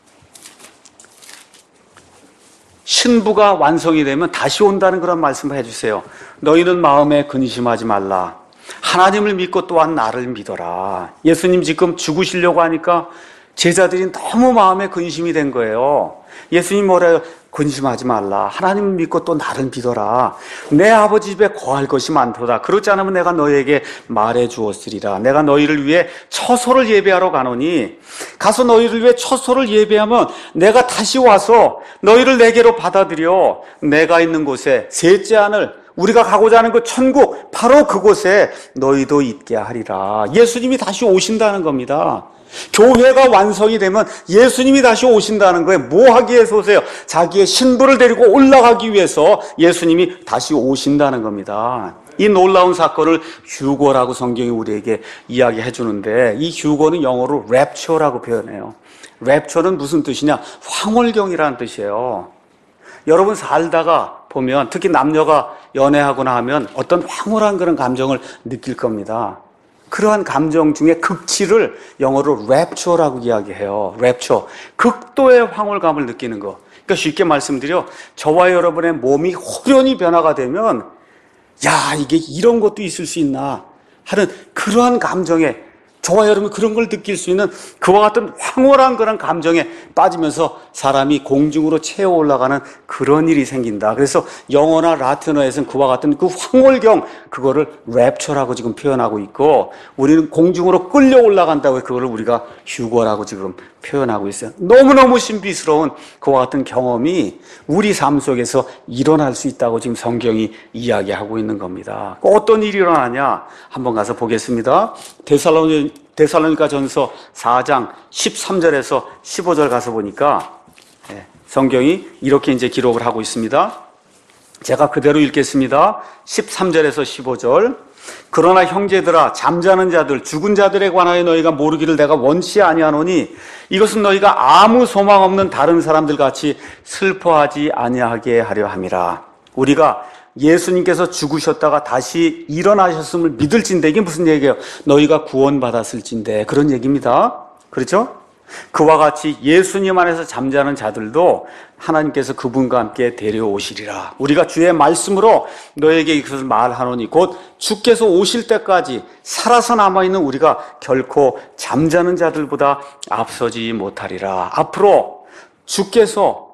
신부가 완성이 되면 다시 온다는 그런 말씀을 해주세요. 너희는 마음에 근심하지 말라. 하나님을 믿고 또한 나를 믿어라. 예수님 지금 죽으시려고 하니까 제자들이 너무 마음에 근심이 된 거예요. 예수님 뭐래요? 근심하지 말라. 하나님을 믿고 또 나를 믿어라. 내 아버지 집에 거할 것이 많도다. 그렇지 않으면 내가 너희에게 말해 주었으리라. 내가 너희를 위해 처소를 예배하러 가노니 가서 너희를 위해 처소를 예배하면 내가 다시 와서 너희를 내게로 받아들여 내가 있는 곳에 셋째 하늘 우리가 가고자 하는 그 천국 바로 그곳에 너희도 있게 하리라. 예수님이 다시 오신다는 겁니다. 교회가 완성이 되면 예수님이 다시 오신다는 거예요. 뭐 하기 위해서 오세요? 자기의 신부를 데리고 올라가기 위해서 예수님이 다시 오신다는 겁니다. 이 놀라운 사건을 휴거라고 성경이 우리에게 이야기해 주는데 이 휴거는 영어로 랩처라고 표현해요. 랩처는 무슨 뜻이냐? 황홀경이라는 뜻이에요. 여러분 살다가 보면 특히 남녀가 연애하거나 하면 어떤 황홀한 그런 감정을 느낄 겁니다. 그러한 감정 중에 극치를 영어로 랩처라고 이야기해요. 랩처. 극도의 황홀감을 느끼는 거. 그러니까 쉽게 말씀드려 저와 여러분의 몸이 호련히 변화가 되면 야 이게 이런 것도 있을 수 있나 하는 그러한 감정에 저와 여러분이 그런 걸 느낄 수 있는 그와 같은 황홀한 그런 감정에 빠지면서 사람이 공중으로 채워 올라가는 그런 일이 생긴다. 그래서 영어나 라틴어에서는 그와 같은 그 황홀경 그거를 랩처라고 지금 표현하고 있고 우리는 공중으로 끌려 올라간다고 그거를 우리가 휴거라고 지금 표현하고 있어요. 너무너무 신비스러운 그와 같은 경험이 우리 삶 속에서 일어날 수 있다고 지금 성경이 이야기하고 있는 겁니다. 어떤 일이 일어나냐? 한번 가서 보겠습니다. 데살로니 데살로니가 전서 사 장 십삼 절에서 십오 절 가서 보니까 성경이 이렇게 이제 기록을 하고 있습니다. 제가 그대로 읽겠습니다. 십삼 절에서 십오 절. 그러나 형제들아 잠자는 자들 죽은 자들에 관하여 너희가 모르기를 내가 원치 아니하노니 이것은 너희가 아무 소망 없는 다른 사람들 같이 슬퍼하지 아니하게 하려 함이라. 우리가 예수님께서 죽으셨다가 다시 일어나셨음을 믿을진데, 이게 무슨 얘기예요? 너희가 구원받았을진데, 그런 얘기입니다. 그렇죠? 그와 같이 예수님 안에서 잠자는 자들도 하나님께서 그분과 함께 데려오시리라. 우리가 주의 말씀으로 너에게 이것을 말하노니 곧 주께서 오실 때까지 살아서 남아있는 우리가 결코 잠자는 자들보다 앞서지 못하리라. 앞으로 주께서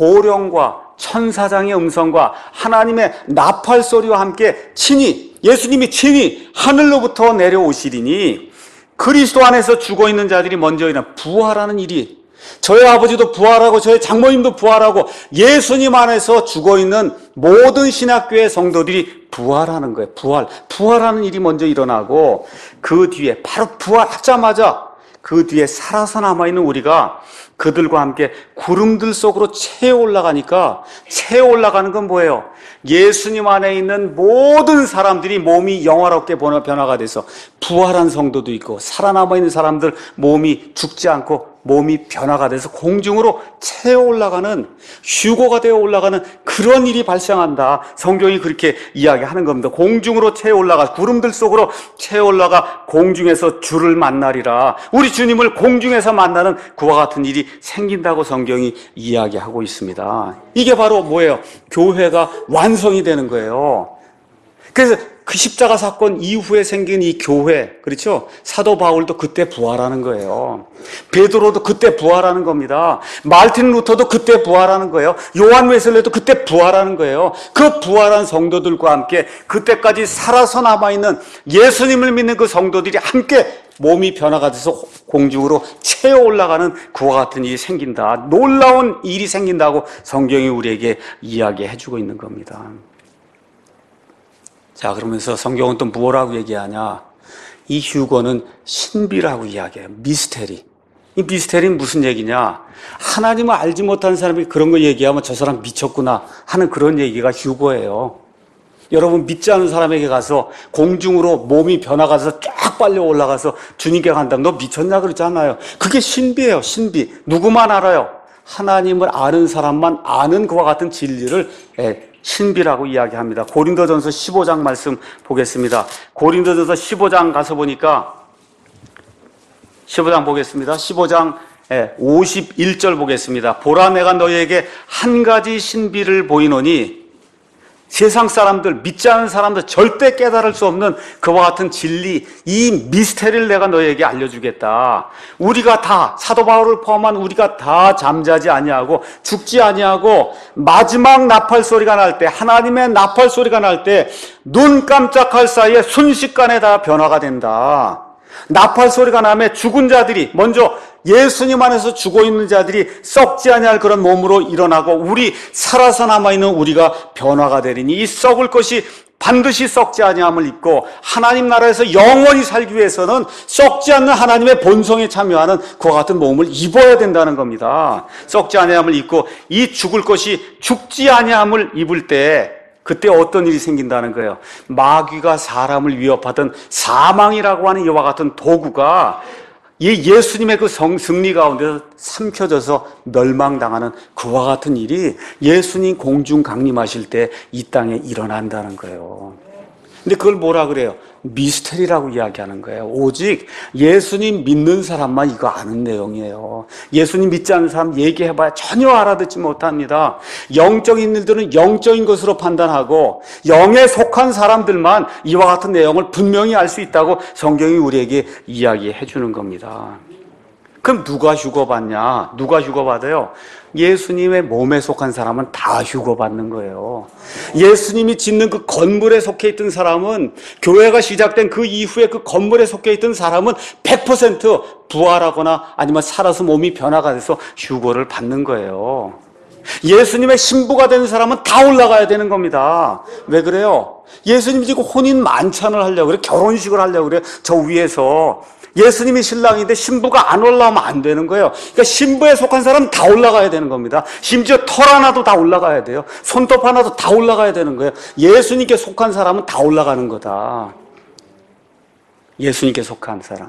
호령과 천사장의 음성과 하나님의 나팔 소리와 함께 친히, 예수님이 친히 하늘로부터 내려오시리니 그리스도 안에서 죽어있는 자들이 먼저 일어나 부활하는 일이, 저희 아버지도 부활하고 저희 장모님도 부활하고 예수님 안에서 죽어있는 모든 신학교의 성도들이 부활하는 거예요. 부활. 부활하는 일이 먼저 일어나고 그 뒤에 바로 부활하자마자 그 뒤에 살아서 남아있는 우리가 그들과 함께 구름들 속으로 채어 올라가니까, 채어 올라가는 건 뭐예요? 예수님 안에 있는 모든 사람들이 몸이 영화롭게 변화가 돼서 부활한 성도도 있고 살아남아 있는 사람들 몸이 죽지 않고 몸이 변화가 돼서 공중으로 채어 올라가는, 휴거가 되어 올라가는 그런 일이 발생한다. 성경이 그렇게 이야기하는 겁니다. 공중으로 채어 올라가, 구름들 속으로 채어 올라가 공중에서 주를 만나리라. 우리 주님을 공중에서 만나는 그와 같은 일이 생긴다고 성경이 이야기하고 있습니다. 이게 바로 뭐예요? 교회가 완성이 되는 거예요. 그래서 그 십자가 사건 이후에 생긴 이 교회, 그렇죠? 사도 바울도 그때 부활하는 거예요. 베드로도 그때 부활하는 겁니다. 마르틴 루터도 그때 부활하는 거예요. 요한 웨슬레도 그때 부활하는 거예요. 그 부활한 성도들과 함께 그때까지 살아서 남아있는 예수님을 믿는 그 성도들이 함께 몸이 변화가 돼서 공중으로 채어 올라가는 그와 같은 일이 생긴다. 놀라운 일이 생긴다고 성경이 우리에게 이야기해주고 있는 겁니다. 자, 그러면서 성경은 또 뭐라고 얘기하냐? 이 휴거는 신비라고 이야기해요. 미스테리. 이 미스테리는 무슨 얘기냐? 하나님을 알지 못하는 사람이 그런 거 얘기하면 저 사람 미쳤구나 하는 그런 얘기가 휴거예요. 여러분, 믿지 않은 사람에게 가서 공중으로 몸이 변화가 돼서 쫙 빨려 올라가서 주님께 간다면 너 미쳤냐 그러잖아요. 그게 신비예요. 신비. 누구만 알아요? 하나님을 아는 사람만 아는 그와 같은 진리를 신비라고 이야기합니다. 고린도전서 십오 장 말씀 보겠습니다. 고린도전서 십오 장 가서 보니까, 십오 장 보겠습니다. 십오 장 오십일 절 보겠습니다. 보라, 내가 너희에게 한 가지 신비를 보이노니 세상 사람들, 믿지 않은 사람들 절대 깨달을 수 없는 그와 같은 진리, 이 미스테리를 내가 너희에게 알려주겠다. 우리가 다, 사도 바울을 포함한 우리가 다 잠자지 아니하고 죽지 아니하고 마지막 나팔 소리가 날 때, 하나님의 나팔 소리가 날 때 눈 깜짝할 사이에 순식간에 다 변화가 된다. 나팔 소리가 나면 죽은 자들이, 먼저 예수님 안에서 죽어있는 자들이 썩지 아니할 그런 몸으로 일어나고 우리 살아서 남아있는 우리가 변화가 되리니 이 썩을 것이 반드시 썩지 아니함을 입고 하나님 나라에서 영원히 살기 위해서는 썩지 않는 하나님의 본성에 참여하는 그와 같은 몸을 입어야 된다는 겁니다. 썩지 아니함을 입고 이 죽을 것이 죽지 아니함을 입을 때 그때 어떤 일이 생긴다는 거예요? 마귀가 사람을 위협하던 사망이라고 하는 이와 같은 도구가 이 예수님의 그 성, 승리 가운데서 삼켜져서 멸망당하는 그와 같은 일이 예수님 공중 강림하실 때 이 땅에 일어난다는 거예요. 근데 그걸 뭐라 그래요? 미스테리라고 이야기하는 거예요. 오직 예수님 믿는 사람만 이거 아는 내용이에요. 예수님 믿지 않는 사람 얘기해봐야 전혀 알아듣지 못합니다. 영적인 일들은 영적인 것으로 판단하고 영에 속한 사람들만 이와 같은 내용을 분명히 알 수 있다고 성경이 우리에게 이야기해 주는 겁니다. 그럼 누가 휴거받냐? 누가 휴거받아요? 예수님의 몸에 속한 사람은 다 휴거받는 거예요. 예수님이 짓는 그 건물에 속해 있던 사람은, 교회가 시작된 그 이후에 그 건물에 속해 있던 사람은 백 퍼센트 부활하거나 아니면 살아서 몸이 변화가 돼서 휴거를 받는 거예요. 예수님의 신부가 되는 사람은 다 올라가야 되는 겁니다. 왜 그래요? 예수님이 지금 혼인 만찬을 하려고 그래, 결혼식을 하려고 그래, 저 위에서. 예수님이 신랑인데 신부가 안 올라오면 안 되는 거예요. 그러니까 신부에 속한 사람은 다 올라가야 되는 겁니다. 심지어 털 하나도 다 올라가야 돼요. 손톱 하나도 다 올라가야 되는 거예요. 예수님께 속한 사람은 다 올라가는 거다. 예수님께 속한 사람.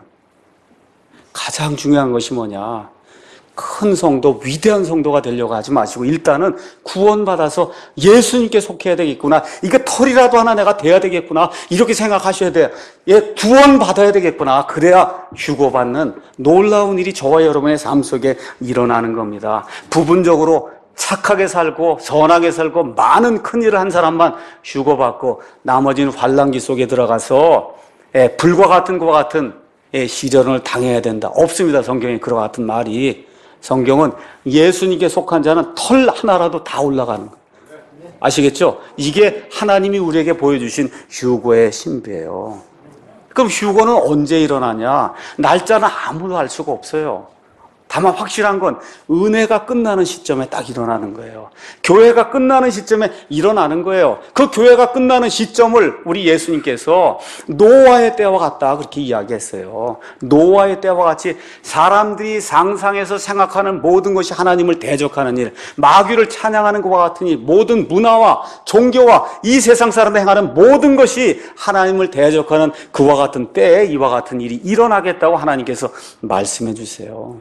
가장 중요한 것이 뭐냐? 큰 성도, 위대한 성도가 되려고 하지 마시고 일단은 구원받아서 예수님께 속해야 되겠구나. 이게 털이라도 하나 내가 돼야 되겠구나. 이렇게 생각하셔야 돼요. 예, 구원받아야 되겠구나. 그래야 휴고받는 놀라운 일이 저와 여러분의 삶 속에 일어나는 겁니다. 부분적으로 착하게 살고 선하게 살고 많은 큰일을 한 사람만 휴고받고 나머지는 환난기 속에 들어가서 예, 불과 같은 것과 같은 예, 시련을 당해야 된다. 없습니다. 성경에 그와 같은 말이. 성경은 예수님께 속한 자는 털 하나라도 다 올라가는 거예요. 아시겠죠? 이게 하나님이 우리에게 보여주신 휴거의 신비예요. 그럼 휴거는 언제 일어나냐? 날짜는 아무도 알 수가 없어요. 다만 확실한 건 은혜가 끝나는 시점에 딱 일어나는 거예요. 교회가 끝나는 시점에 일어나는 거예요. 그 교회가 끝나는 시점을 우리 예수님께서 노아의 때와 같다 그렇게 이야기했어요. 노아의 때와 같이 사람들이 상상해서 생각하는 모든 것이 하나님을 대적하는 일, 마귀를 찬양하는 것과 같은 일, 모든 문화와 종교와 이 세상 사람들이 행하는 모든 것이 하나님을 대적하는 그와 같은 때에 이와 같은 일이 일어나겠다고 하나님께서 말씀해 주세요.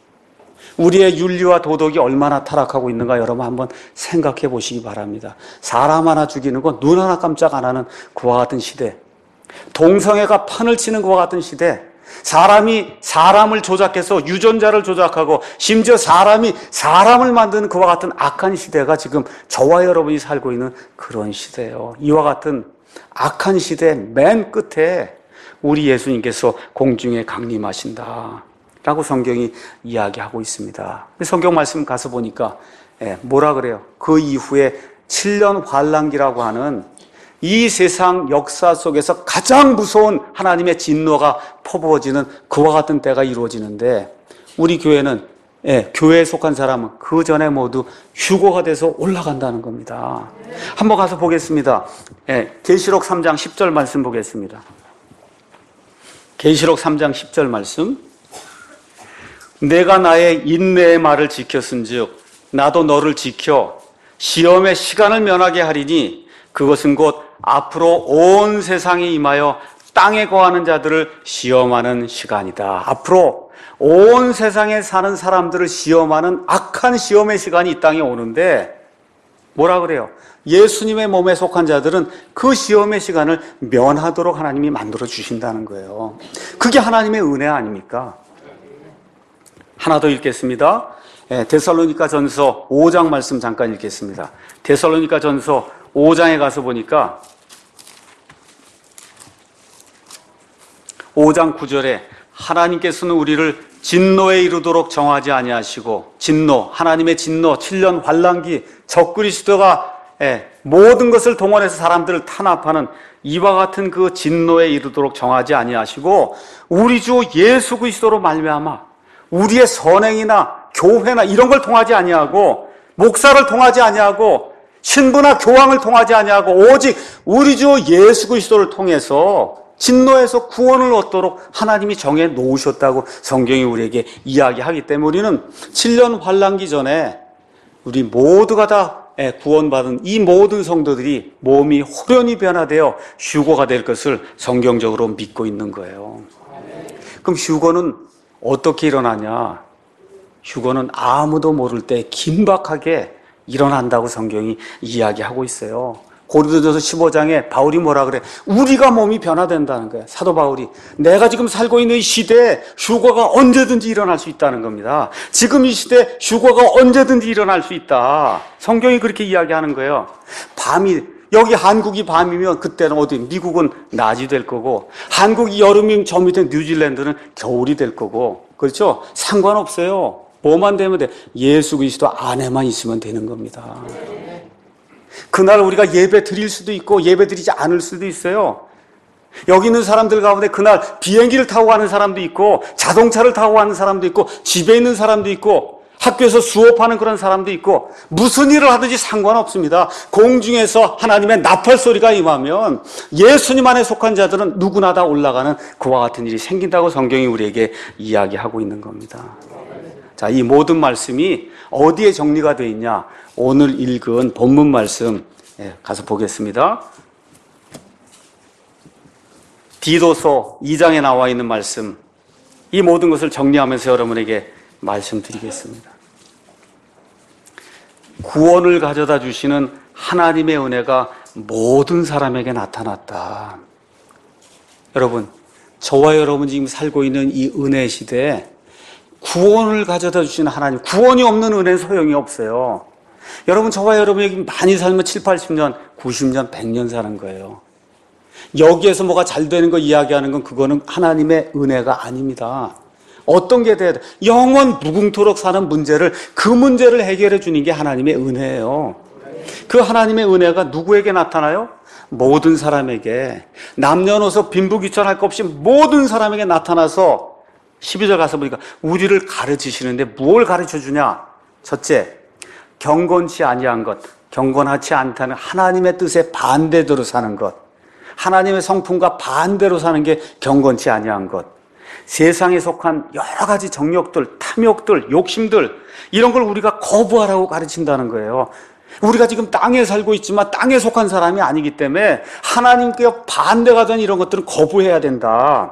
우리의 윤리와 도덕이 얼마나 타락하고 있는가 여러분 한번 생각해 보시기 바랍니다. 사람 하나 죽이는 건 눈 하나 깜짝 안 하는 그와 같은 시대, 동성애가 판을 치는 그와 같은 시대, 사람이 사람을 조작해서 유전자를 조작하고 심지어 사람이 사람을 만드는 그와 같은 악한 시대가 지금 저와 여러분이 살고 있는 그런 시대예요. 이와 같은 악한 시대 맨 끝에 우리 예수님께서 공중에 강림하신다 라고 성경이 이야기하고 있습니다. 성경 말씀 가서 보니까 예, 뭐라 그래요? 그 이후에 칠 년 환란기라고 하는 이 세상 역사 속에서 가장 무서운 하나님의 진노가 퍼부어지는 그와 같은 때가 이루어지는데 우리 교회는 예, 교회에 속한 사람은 그 전에 모두 휴거가 돼서 올라간다는 겁니다. 한번 가서 보겠습니다. 예, 계시록 삼 장 십 절 말씀 보겠습니다. 계시록 삼 장 십 절 말씀. 내가 나의 인내의 말을 지켰은즉 나도 너를 지켜 시험의 시간을 면하게 하리니 그것은 곧 앞으로 온 세상에 임하여 땅에 거하는 자들을 시험하는 시간이다. 앞으로 온 세상에 사는 사람들을 시험하는 악한 시험의 시간이 이 땅에 오는데 뭐라 그래요? 예수님의 몸에 속한 자들은 그 시험의 시간을 면하도록 하나님이 만들어 주신다는 거예요. 그게 하나님의 은혜 아닙니까? 하나 더 읽겠습니다. 데살로니가 전서 오 장 말씀 잠깐 읽겠습니다. 데살로니가 전서 오 장에 가서 보니까 오 장 구 절에 하나님께서는 우리를 진노에 이르도록 정하지 아니하시고 진노, 하나님의 진노, 칠 년 환란기, 적그리스도가 모든 것을 동원해서 사람들을 탄압하는 이와 같은 그 진노에 이르도록 정하지 아니하시고 우리 주 예수 그리스도로 말미암아 우리의 선행이나 교회나 이런 걸 통하지 아니하고 목사를 통하지 아니하고 신부나 교황을 통하지 아니하고 오직 우리 주 예수 그리스도를 통해서 진노에서 구원을 얻도록 하나님이 정해 놓으셨다고 성경이 우리에게 이야기하기 때문에 우리는 칠 년 환란기 전에 우리 모두가 다 구원받은 이 모든 성도들이 몸이 호련히 변화되어 휴거가 될 것을 성경적으로 믿고 있는 거예요. 그럼 휴거는 어떻게 일어나냐? 휴거는 아무도 모를 때 긴박하게 일어난다고 성경이 이야기하고 있어요. 고린도전서 십오 장에 바울이 뭐라 그래? 우리가 몸이 변화된다는 거예요. 사도 바울이 내가 지금 살고 있는 이 시대에 휴거가 언제든지 일어날 수 있다는 겁니다. 지금 이 시대에 휴거가 언제든지 일어날 수 있다. 성경이 그렇게 이야기하는 거예요. 밤이 여기 한국이 밤이면 그때는 어디 미국은 낮이 될 거고 한국이 여름이면 저 밑에 뉴질랜드는 겨울이 될 거고 그렇죠? 상관없어요. 뭐만 되면 돼? 예수 그리스도 안에만 있으면 되는 겁니다. 그날 우리가 예배 드릴 수도 있고 예배 드리지 않을 수도 있어요. 여기 있는 사람들 가운데 그날 비행기를 타고 가는 사람도 있고 자동차를 타고 가는 사람도 있고 집에 있는 사람도 있고 학교에서 수업하는 그런 사람도 있고 무슨 일을 하든지 상관없습니다. 공중에서 하나님의 나팔 소리가 임하면 예수님 안에 속한 자들은 누구나 다 올라가는 그와 같은 일이 생긴다고 성경이 우리에게 이야기하고 있는 겁니다. 자, 이 모든 말씀이 어디에 정리가 되어 있냐? 오늘 읽은 본문 말씀 가서 보겠습니다. 디도서 이 장에 나와 있는 말씀, 이 모든 것을 정리하면서 여러분에게 말씀드리겠습니다. 구원을 가져다 주시는 하나님의 은혜가 모든 사람에게 나타났다. 여러분, 저와 여러분이 지금 살고 있는 이 은혜 시대에 구원을 가져다 주시는 하나님, 구원이 없는 은혜는 소용이 없어요. 여러분, 저와 여러분이 많이 살면 칠, 팔십 년, 구십 년, 백 년 사는 거예요. 여기에서 뭐가 잘 되는 거 이야기하는 건 그거는 하나님의 은혜가 아닙니다. 어떤 게 돼야 돼? 영원 무궁토록 사는 문제를, 그 문제를 해결해 주는 게 하나님의 은혜예요. 그 하나님의 은혜가 누구에게 나타나요? 모든 사람에게, 남녀노소 빈부귀천할 것 없이 모든 사람에게 나타나서 십이 절 가서 보니까 우리를 가르치시는데 뭘 가르쳐 주냐? 첫째, 경건치 아니한 것, 경건하지 않다는 하나님의 뜻에 반대대로 사는 것, 하나님의 성품과 반대로 사는 게 경건치 아니한 것, 세상에 속한 여러 가지 정욕들, 탐욕들, 욕심들, 이런 걸 우리가 거부하라고 가르친다는 거예요. 우리가 지금 땅에 살고 있지만 땅에 속한 사람이 아니기 때문에 하나님께 반대가 된 이런 것들은 거부해야 된다.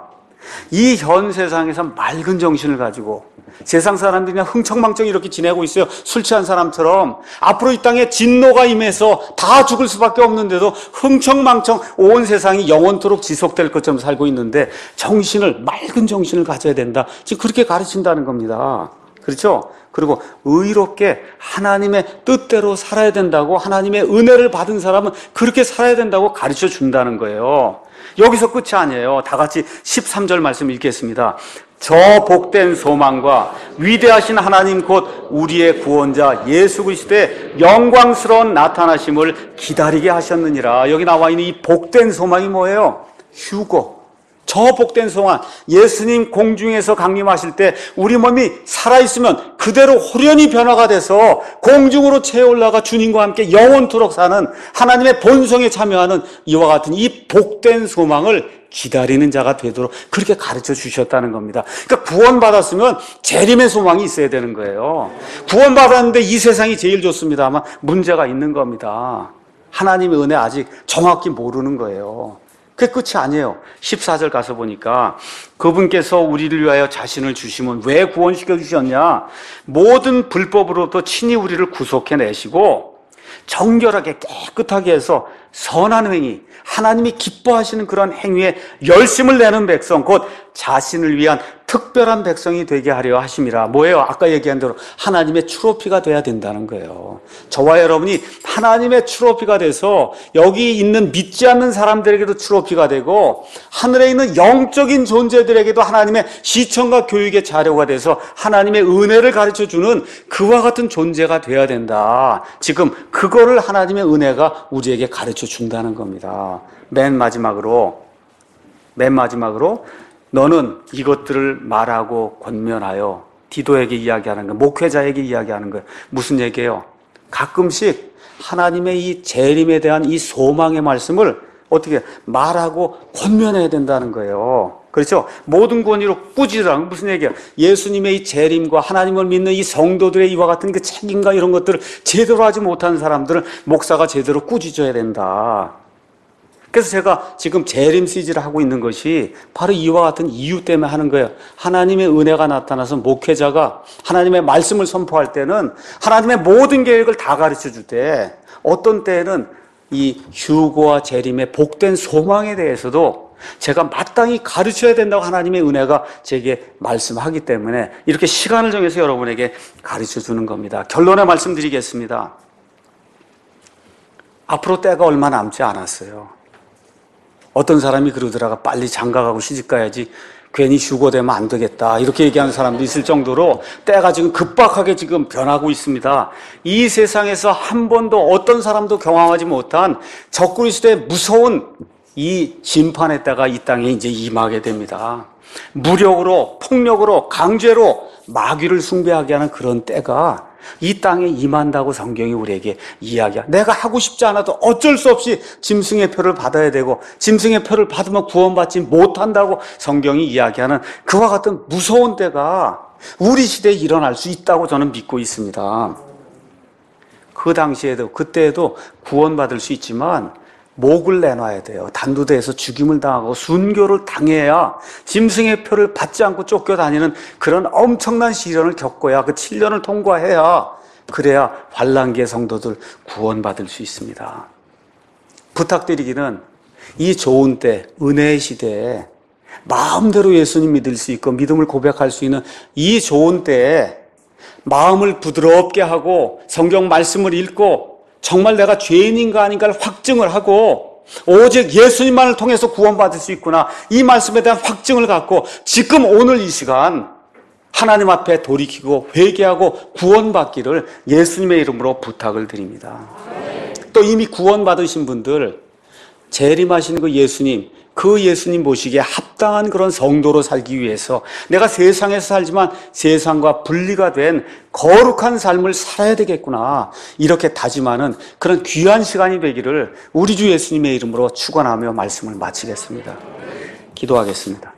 이 현 세상에서 맑은 정신을 가지고 세상 사람들이 그냥 흥청망청 이렇게 지내고 있어요. 술 취한 사람처럼. 앞으로 이 땅에 진노가 임해서 다 죽을 수밖에 없는데도 흥청망청 온 세상이 영원토록 지속될 것처럼 살고 있는데 정신을, 맑은 정신을 가져야 된다. 지금 그렇게 가르친다는 겁니다. 그렇죠? 그리고 의롭게 하나님의 뜻대로 살아야 된다고, 하나님의 은혜를 받은 사람은 그렇게 살아야 된다고 가르쳐 준다는 거예요. 여기서 끝이 아니에요. 다 같이 십삼 절 말씀 읽겠습니다. 저 복된 소망과 위대하신 하나님 곧 우리의 구원자 예수 그리스도의 영광스러운 나타나심을 기다리게 하셨느니라. 여기 나와 있는 이 복된 소망이 뭐예요? 휴거. 저 복된 소망, 예수님 공중에서 강림하실 때 우리 몸이 살아있으면 그대로 호련히 변화가 돼서 공중으로 채 올라가 주님과 함께 영원토록 사는 하나님의 본성에 참여하는 이와 같은 이 복된 소망을 기다리는 자가 되도록 그렇게 가르쳐 주셨다는 겁니다. 그러니까 구원받았으면 재림의 소망이 있어야 되는 거예요. 구원받았는데 이 세상이 제일 좋습니다만 문제가 있는 겁니다. 하나님의 은혜 아직 정확히 모르는 거예요. 그게 끝이 아니에요. 십사 절 가서 보니까 그분께서 우리를 위하여 자신을 주시면 왜 구원시켜 주셨냐? 모든 불법으로부터 친히 우리를 구속해내시고 정결하게 깨끗하게 해서 선한 행위, 하나님이 기뻐하시는 그런 행위에 열심을 내는 백성, 곧 자신을 위한 특별한 백성이 되게 하려 하심이라. 뭐예요? 아까 얘기한 대로 하나님의 트로피가 돼야 된다는 거예요. 저와 여러분이 하나님의 트로피가 돼서 여기 있는 믿지 않는 사람들에게도 트로피가 되고 하늘에 있는 영적인 존재들에게도 하나님의 시청과 교육의 자료가 돼서 하나님의 은혜를 가르쳐주는 그와 같은 존재가 돼야 된다. 지금 그거를 하나님의 은혜가 우리에게 가르쳐 준다는 겁니다. 맨 마지막으로 맨 마지막으로 너는 이것들을 말하고 권면하여 디도에게 이야기하는 거예요. 목회자에게 이야기하는 거예요. 무슨 얘기예요? 가끔씩 하나님의 이 재림에 대한 이 소망의 말씀을 어떻게 말하고 권면해야 된다는 거예요. 그렇죠? 모든 권위로 꾸짖으라는 무슨 얘기야? 예수님의 이 재림과 하나님을 믿는 이 성도들의 이와 같은 그 책임과 이런 것들을 제대로 하지 못하는 사람들은 목사가 제대로 꾸짖어야 된다. 그래서 제가 지금 재림 시리즈를 하고 있는 것이 바로 이와 같은 이유 때문에 하는 거예요. 하나님의 은혜가 나타나서 목회자가 하나님의 말씀을 선포할 때는 하나님의 모든 계획을 다 가르쳐 줄 때, 어떤 때에는 이 휴거와 재림의 복된 소망에 대해서도 제가 마땅히 가르쳐야 된다고 하나님의 은혜가 제게 말씀하기 때문에 이렇게 시간을 정해서 여러분에게 가르쳐 주는 겁니다. 결론에 말씀드리겠습니다. 앞으로 때가 얼마 남지 않았어요. 어떤 사람이 그러더라가 빨리 장가가고 시집가야지 괜히 휴거되면 안 되겠다 이렇게 얘기하는 사람도 있을 정도로 때가 지금 급박하게 지금 변하고 있습니다. 이 세상에서 한 번도 어떤 사람도 경험하지 못한 적그리스도의 무서운 이 심판의 때가 이 땅에 이제 임하게 됩니다. 무력으로, 폭력으로, 강제로 마귀를 숭배하게 하는 그런 때가 이 땅에 임한다고 성경이 우리에게 이야기야. 내가 하고 싶지 않아도 어쩔 수 없이 짐승의 표를 받아야 되고 짐승의 표를 받으면 구원받지 못한다고 성경이 이야기하는 그와 같은 무서운 때가 우리 시대에 일어날 수 있다고 저는 믿고 있습니다. 그 당시에도 그때에도 구원받을 수 있지만 목을 내놔야 돼요. 단두대에서 죽임을 당하고 순교를 당해야 짐승의 표를 받지 않고 쫓겨다니는 그런 엄청난 시련을 겪어야 그 칠 년을 통과해야 그래야 환란기의 성도들 구원받을 수 있습니다. 부탁드리기는 이 좋은 때, 은혜의 시대에 마음대로 예수님 믿을 수 있고 믿음을 고백할 수 있는 이 좋은 때에 마음을 부드럽게 하고 성경 말씀을 읽고 정말 내가 죄인인가 아닌가를 확증을 하고 오직 예수님만을 통해서 구원받을 수 있구나, 이 말씀에 대한 확증을 갖고 지금 오늘 이 시간 하나님 앞에 돌이키고 회개하고 구원받기를 예수님의 이름으로 부탁을 드립니다. 또 이미 구원받으신 분들, 재림하신 그 예수님, 그 예수님 모시기에 합당한 그런 성도로 살기 위해서 내가 세상에서 살지만 세상과 분리가 된 거룩한 삶을 살아야 되겠구나, 이렇게 다짐하는 그런 귀한 시간이 되기를 우리 주 예수님의 이름으로 축원하며 말씀을 마치겠습니다. 기도하겠습니다.